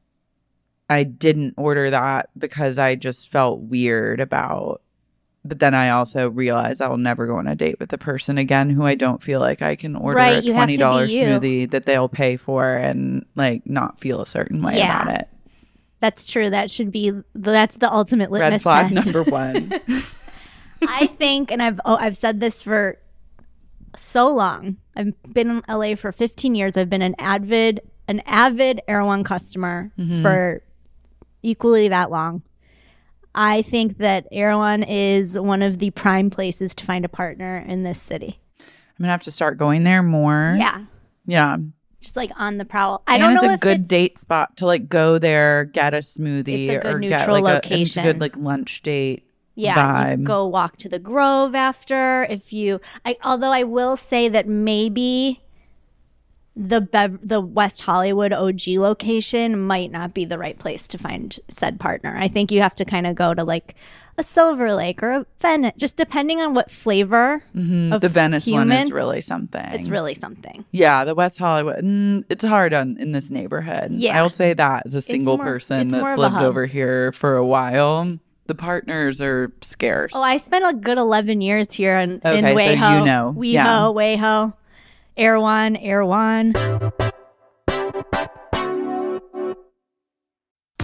I didn't order that because I just felt weird about. But then I also realized I will never go on a date with a person again who I don't feel like I can order Right, a you have to be twenty dollars you. smoothie that they'll pay for and like not feel a certain way Yeah. about it. That's true. That should be, that's the ultimate litmus Red flag test. number one. I think, and I've oh, I've said this for so long. I've been in L A for fifteen years. I've been an avid, an avid Erewhon customer Mhm. for equally that long. I think that Erewhon is one of the prime places to find a partner in this city. I'm gonna have to start going there more. Yeah. Yeah. Just like on the prowl. I and don't it's know a if good it's, date spot to like go there, get a smoothie, It's a good or get neutral like a, and it's a location. good like lunch date. Yeah, vibe. you go walk to the Grove after. If you, I, although I will say that maybe the Bev, the West Hollywood O G location might not be the right place to find said partner. I think you have to kind of go to like a Silver Lake or a Venice, just depending on what flavor. Mhm. Of The Venice one is human. really something. It's really something. Yeah, the West Hollywood. Mm, it's hard on in this neighborhood. Yeah. I'll say that as a single more- person it's more that's of a lived hub. over here for a while. The partners are scarce. Oh, I spent a good eleven years here in, Okay, in so WeHo. you know. WeHo, Yeah. WeHo, Erewhon, Erewhon.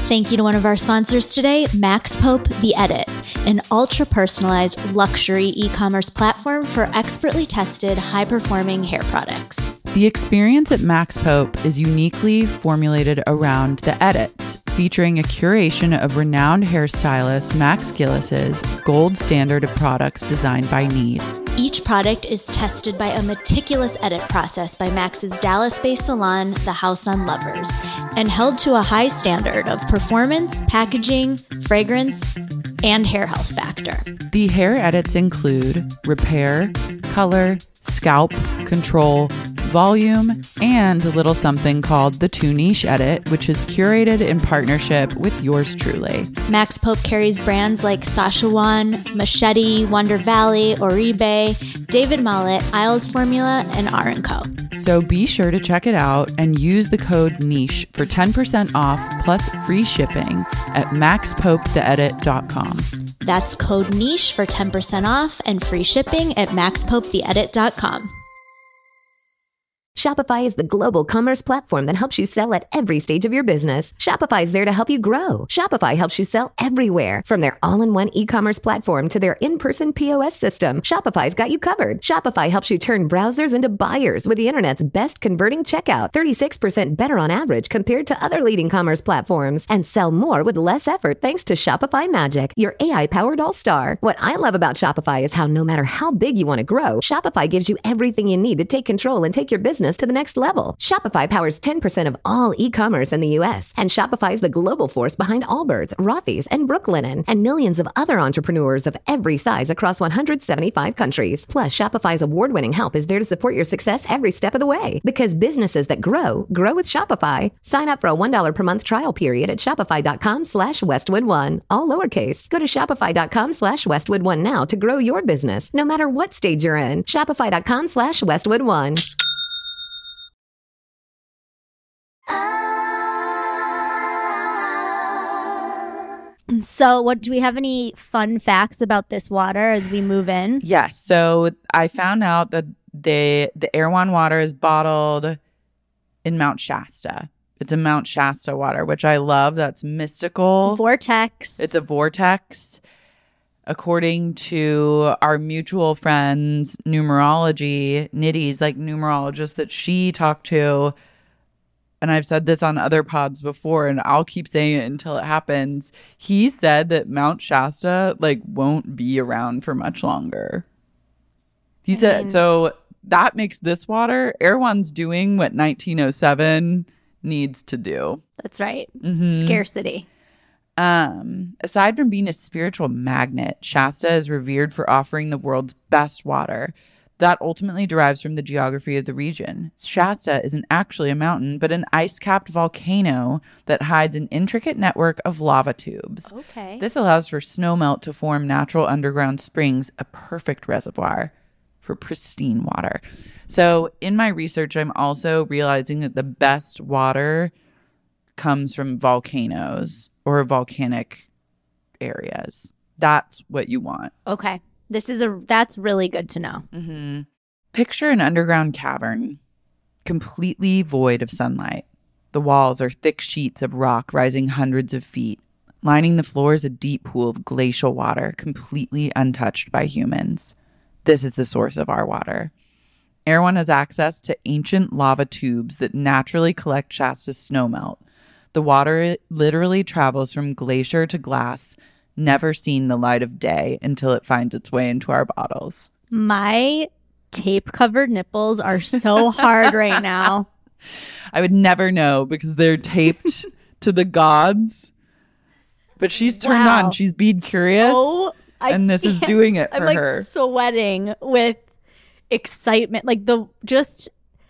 Thank you to one of our sponsors today, Max Pope The Edit, an ultra-personalized luxury e-commerce platform for expertly tested, high-performing hair products. The experience at Max Pope is uniquely formulated around the edits, featuring a curation of renowned hairstylist Max Gillis's gold standard of products designed by Need. Each product is tested by a meticulous edit process by Max's Dallas-based salon, The House on Lovers, and held to a high standard of performance, packaging, fragrance, and hair health factor. The hair edits include repair, color, scalp, control, volume, and a little something called the Too Niche Edit, which is curated in partnership with yours truly. Max Pope carries brands like Sachajuan, Machete, Wonder Valley, Oribe, David Mallet, Isles Formula, and R and Co. So be sure to check it out and use the code NICHE for ten percent off plus free shipping at max pope the edit dot com. That's code NICHE for ten percent off and free shipping at max pope the edit dot com. Shopify is the global commerce platform that helps you sell at every stage of your business. Shopify is there to help you grow. Shopify helps you sell everywhere, from their all-in-one e-commerce platform to their in-person P O S system. Shopify's got you covered. Shopify helps you turn browsers into buyers with the internet's best converting checkout, thirty-six percent better on average compared to other leading commerce platforms, and sell more with less effort thanks to Shopify Magic, your A I-powered all-star. What I love about Shopify is how no matter how big you want to grow, Shopify gives you everything you need to take control and take your business to the next level. Shopify powers ten percent of all e-commerce in the U S, and Shopify is the global force behind Allbirds, Rothy's, and Brooklinen, and millions of other entrepreneurs of every size across one hundred seventy-five countries. Plus, Shopify's award-winning help is there to support your success every step of the way. Because businesses that grow, grow with Shopify. Sign up for a one dollar per month trial period at shopify.com slash Westwood1. All lowercase. Go to shopify.com slash Westwood1 now to grow your business, no matter what stage you're in. Shopify.com slash Westwood1. So, what do we have any fun facts about this water as we move in? Yes. So I found out that the the Erewhon water is bottled in Mount Shasta. It's a Mount Shasta water, which I love. That's mystical. Vortex. It's a vortex. According to our mutual friends, numerology, Nitty's like numerologist that she talked to, and I've said this on other pods before, and I'll keep saying it until it happens. He said that Mount Shasta like won't be around for much longer. He I said mean, so that makes this water, Erewhon's doing what nineteen oh seven needs to do. That's right. Mm-hmm. Scarcity. Um, aside from being a spiritual magnet, Shasta is revered for offering the world's best water. That ultimately derives from the geography of the region. Shasta isn't actually a mountain, but an ice-capped volcano that hides an intricate network of lava tubes. Okay. This allows for snowmelt to form natural underground springs, a perfect reservoir for pristine water. So in my research, I'm also realizing that the best water comes from volcanoes or volcanic areas. That's what you want. Okay. This is a, that's really good to know. Mm-hmm. Picture an underground cavern, completely void of sunlight. The walls are thick sheets of rock rising hundreds of feet. Lining the floor is a deep pool of glacial water, completely untouched by humans. This is the source of our water. Erewhon has access to ancient lava tubes that naturally collect Shasta's snowmelt. The water literally travels from glacier to glass, never seen the light of day until it finds its way into our bottles. My tape-covered nipples are so hard right now. I would never know because they're taped to the gods. But she's turned wow. on. She's being curious. Oh, I and this can't. is doing it for I'm like her. Sweating with excitement. Like the just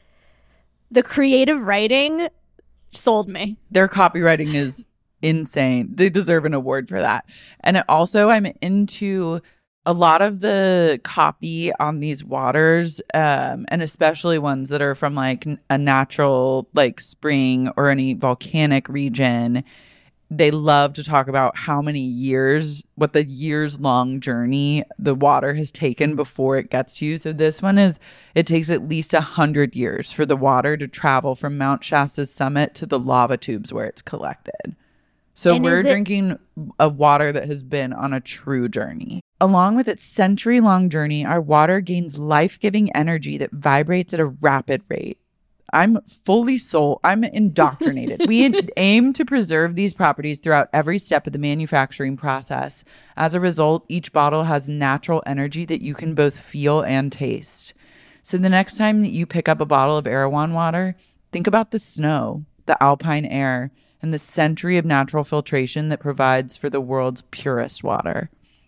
the creative writing sold me. Their copywriting is insane. They deserve an award for that. And it also, I'm into a lot of the copy on these waters, um, and especially ones that are from like a natural like spring or any volcanic region. They love to talk about how many years, what the years long journey the water has taken before it gets to you. So this one is, it takes at least a hundred years for the water to travel from Mount Shasta's summit to the lava tubes where it's collected. So And we're is it- drinking a water that has been on a true journey. Along with its century-long journey, our water gains life-giving energy that vibrates at a rapid rate. I'm fully sold. I'm indoctrinated. We aim to preserve these properties throughout every step of the manufacturing process. As a result, each bottle has natural energy that you can both feel and taste. So the next time that you pick up a bottle of Erewhon water, think about the snow, the alpine air, and the century of natural filtration that provides for the world's purest water.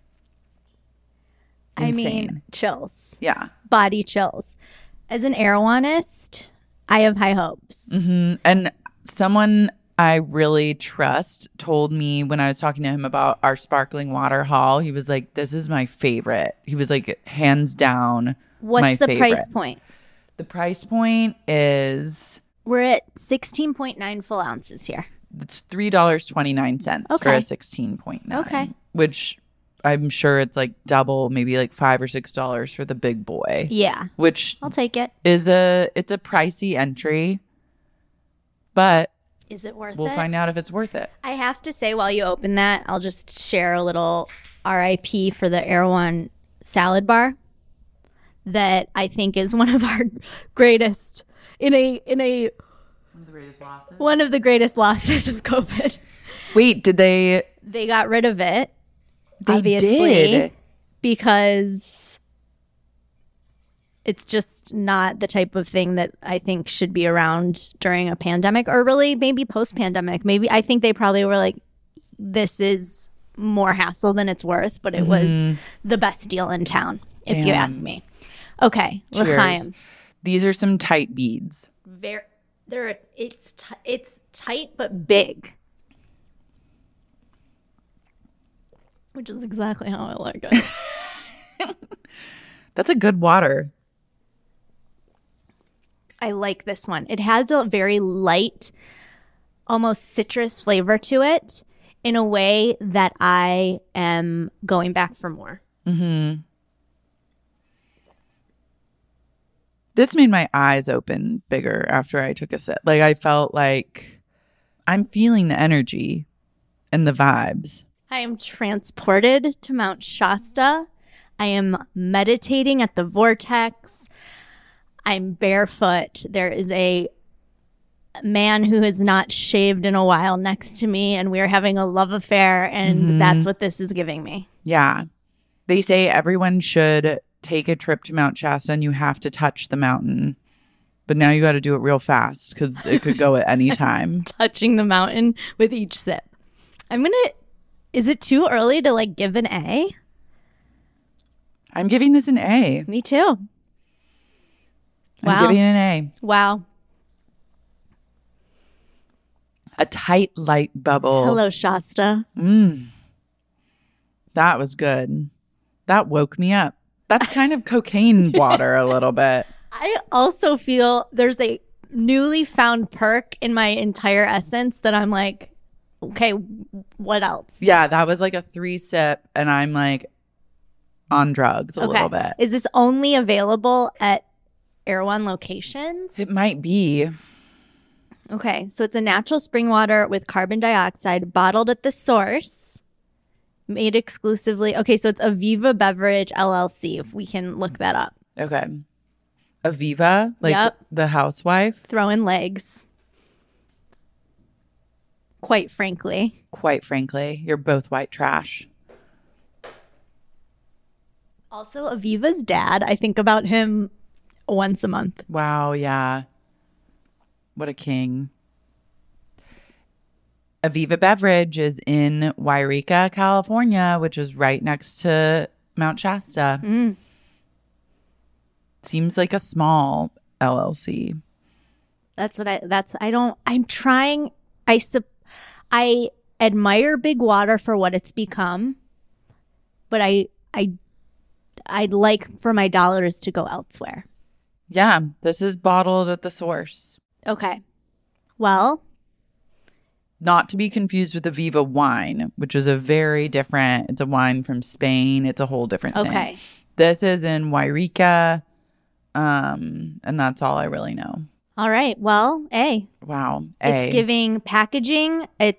I Insane. mean, chills. Yeah. Body chills. As an Erewhonist, I have high hopes. Mm-hmm. And someone I really trust told me when I was talking to him about our sparkling water haul, he was like, this is my favorite. He was like, hands down, What's my the favorite. price point? The price point is... We're at sixteen point nine full ounces here. It's three dollars and twenty-nine cents for Okay. a sixteen point nine. Okay. Which I'm sure it's like double, maybe like five or six dollars for the big boy. Yeah. Which I'll take it. is a it's a pricey entry, but Is it worth we'll it? find out if it's worth it. I have to say, while you open that, I'll just share a little R I P for the Erewhon salad bar that I think is one of our greatest in a in a One of the greatest losses. one of the greatest losses of COVID. Wait, did they? They got rid of it. They obviously, did. because it's just not the type of thing that I think should be around during a pandemic, or really maybe post-pandemic. Maybe I think they probably were like, this is more hassle than it's worth, but it Mhm. was the best deal in town, if you Damn. ask me. Okay, Cheers. L'chaim. These are some tight beads. Very, they're it's t- it's tight but big, which is exactly how I like it. That's a good water. I like this one. It has a very light, almost citrus flavor to it in a way that I am going back for more. Mm-hmm. This made my eyes open bigger after I took a sip. Like, I felt like I'm feeling the energy and the vibes. I am transported to Mount Shasta. I am meditating at the vortex. I'm barefoot. There is a man who has not shaved in a while next to me, and we are having a love affair, and Mhm. that's what this is giving me. Yeah. They say everyone should take a trip to Mount Shasta and you have to touch the mountain. But now you got to do it real fast because it could go at any time. Touching the mountain with each sip. I'm going to, is it too early to like give an A? I'm giving this an A. Me too. I'm Wow. giving it an A. Wow. A tight, light bubble. Hello, Shasta. Mm. That was good. That woke me up. That's kind of cocaine water a little bit. I also feel there's a newly found perk in my entire essence that I'm like, okay, what else? Yeah, that was like a three sip, and I'm like on drugs a Okay. little bit. Is this only available at Erewhon locations? It might be. Okay, so it's a natural spring water with carbon dioxide bottled at the source, made exclusively. Okay, so it's Aviva Beverage L L C, if we can look that up. Okay. Aviva, like Yep. the housewife. Throwing legs. Quite frankly. Quite frankly, you're both white trash. Also, Aviva's dad, I think about him once a month. Wow, yeah. What a king. Aviva Beverage is in Wairika, California, which is right next to Mount Shasta. Mm. Seems like a small L L C. That's what I, that's, I don't, I'm trying, I, sup, I admire Big Water for what it's become, but I, I, I'd like for my dollars to go elsewhere. Yeah, this is bottled at the source. Okay. Well, not to be confused with Aviva wine, which is a very different, it's a wine from Spain. It's a whole different thing. Okay. This is in Wairika, um, and that's all I really know. all right. Well, A. Wow. A. It's giving packaging. It's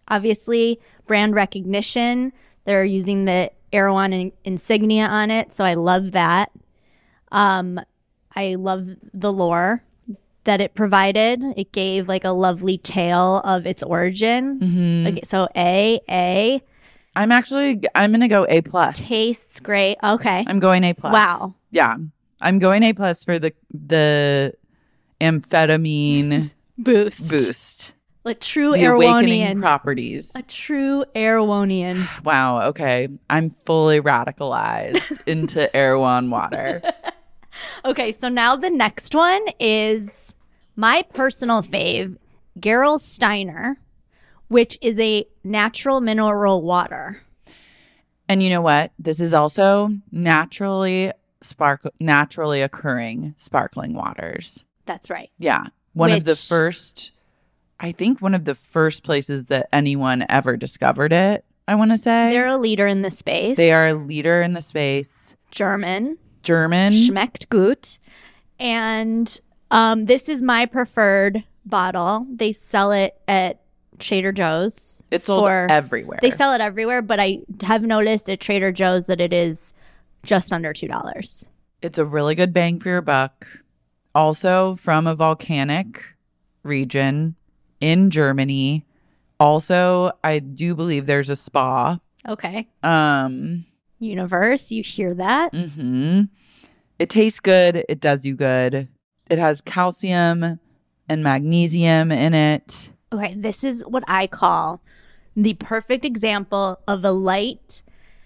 Obviously, brand recognition. They're using the Erewhon in- insignia on it, so I love that. Um, I love the lore that it provided. It gave like a lovely tale of its origin. Mhm. Okay, so A, A. I'm actually, I'm going to go A plus. Tastes great. Okay. I'm going A plus. Wow. Yeah. I'm going A plus for the, the amphetamine Boost. boost. A true The awakening Erewhonian. properties. A true Erewhonian. Wow. Okay. I'm fully radicalized into Erewhon water. Okay, so now the next one is my personal fave, Gerolsteiner, which is a natural mineral water. And you know what? This is also naturally spark naturally occurring sparkling waters. That's right. Yeah. One of the Which- first, I think one of the first places that anyone ever discovered it, I want to say. They're a leader in the space. They are a leader in the space. German. German. Schmeckt gut. And um, this is my preferred bottle. They sell it at Trader Joe's. It's sold for- everywhere. They sell it everywhere, but I have noticed at Trader Joe's that it is just under two dollars. It's a really good bang for your buck. Also from a volcanic region in Germany. Also, I do believe there's a spa. Okay. Um, Universe, you hear that? hmm It tastes good. It does you good. It has calcium and magnesium in it. Okay, this is what I call the perfect example of a light,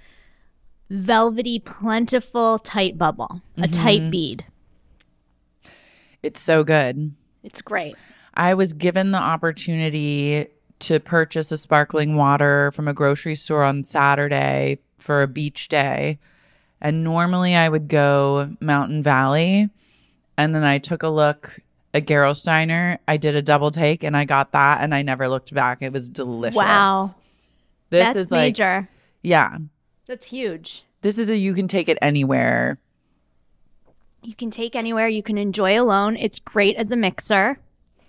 velvety, plentiful, tight bubble, a tight Mhm. bead. It's so good. It's great. I was given the opportunity to purchase a sparkling water from a grocery store on Saturday for a beach day. And normally I would go Mountain Valley. And then I took a look at Gerolsteiner. I did a double take and I got that and I never looked back. It was delicious. Wow. This That's is like, major. yeah. That's huge. This is a, you can take it anywhere. You can take anywhere. You can enjoy alone. It's great as a mixer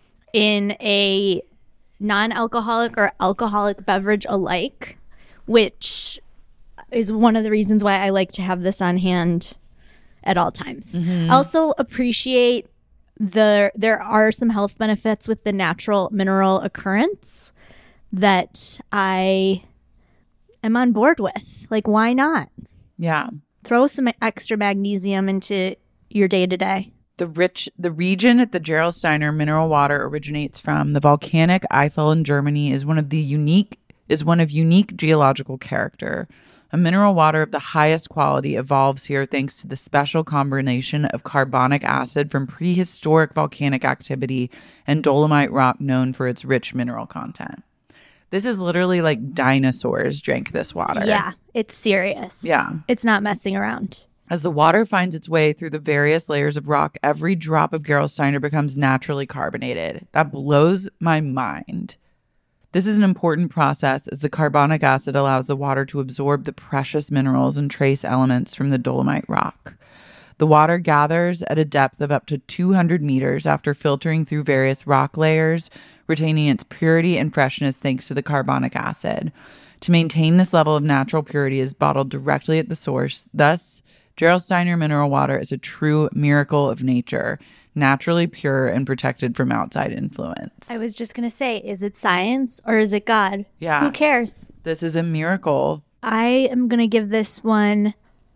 in a non-alcoholic or alcoholic beverage alike, which is one of the reasons why I like to have this on hand at all times. Mhm. I also appreciate the there are some health benefits with the natural mineral occurrence that I am on board with. Like, why not? Yeah. Throw some extra magnesium into your day to day. The rich, the region that the Gerolsteiner mineral water originates from, the volcanic Eifel in Germany, is one of the unique is one of unique geological character. A mineral water of the highest quality evolves here thanks to the special combination of carbonic acid from prehistoric volcanic activity and dolomite rock known for its rich mineral content. This is literally like dinosaurs drank this water. Yeah, it's serious. Yeah. It's not messing around. As the water finds its way through the various layers of rock, every drop of Gerolsteiner becomes naturally carbonated. That blows my mind. This is an important process as the carbonic acid allows the water to absorb the precious minerals and trace elements from the dolomite rock. The water gathers at a depth of up to two hundred meters after filtering through various rock layers, retaining its purity and freshness thanks to the carbonic acid. To maintain this level of natural purity is bottled directly at the source. Thus, Gerolsteiner mineral water is a true miracle of nature, naturally pure and protected from outside influence. I was just going to say, is it science or is it God? Yeah. Who cares? This is a miracle. I am going to give this one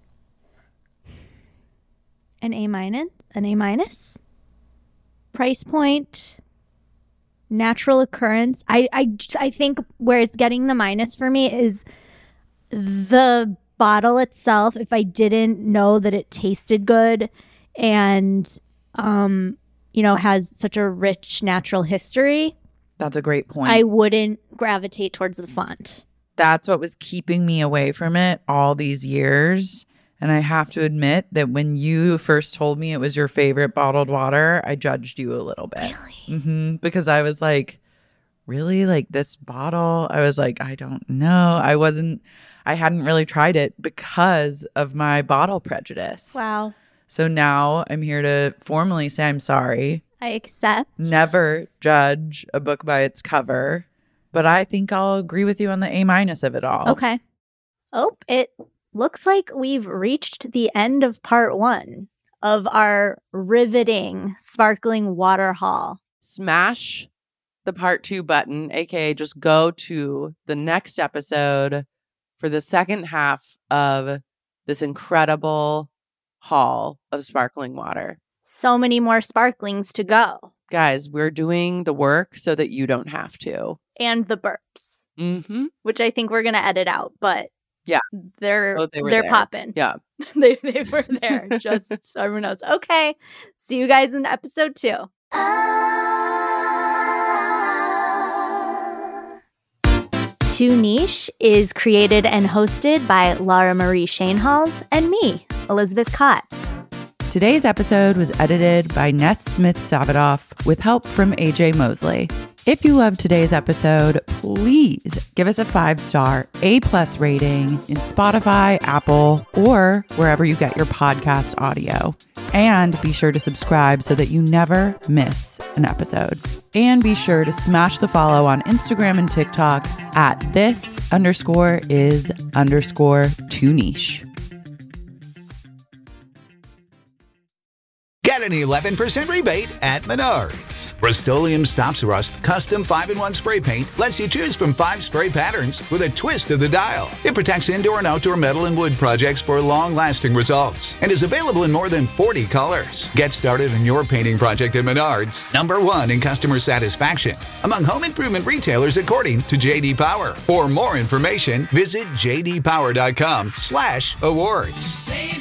an A minus, an A minus. Price point, natural occurrence. I, I, I think where it's getting the minus for me is the bottle itself. If I didn't know that it tasted good and, um, you know, has such a rich natural history, That's a great point. I wouldn't gravitate towards the font. That's what was keeping me away from it all these years. And I have to admit that when you first told me it was your favorite bottled water, I judged you a little bit. Really? Mm-hmm. Because I was like, really? Like this bottle? I was like, I don't know. I wasn't, I hadn't really tried it because of my bottle prejudice. Wow. So now I'm here to formally say I'm sorry. I accept. Never judge a book by its cover. but I think I'll agree with you on the A minus of it all. Okay. Oh, it looks like we've reached the end of part one of our riveting sparkling water haul. Smash the part two button, aka just go to the next episode for the second half of this incredible haul of sparkling water. So many more sparklings to go. Guys, we're doing the work so that you don't have to. And the burps. Mm-hmm. Which I think we're going to edit out, but yeah, they're oh, they they're there. popping. Yeah. they, they were there, just so everyone knows. Okay, see you guys in episode two. Too Niche is created and hosted by Laura Marie Shainhals and me, Elizabeth Kott. Today's episode was edited by Ness Smith-Savadoff with help from A J Mosley. If you loved today's episode, please give us a five-star A-plus rating in Spotify, Apple, or wherever you get your podcast audio. And be sure to subscribe so that you never miss an episode. And be sure to smash the follow on Instagram and TikTok at this underscore is underscore too niche. Get an eleven percent rebate at Menards. Rust-Oleum Stops Rust Custom five in one Spray Paint lets you choose from five spray patterns with a twist of the dial. It protects indoor and outdoor metal and wood projects for long-lasting results and is available in more than forty colors. Get started on your painting project at Menards, number one in customer satisfaction among home improvement retailers according to J D Power. For more information, visit j d power dot com slash awards.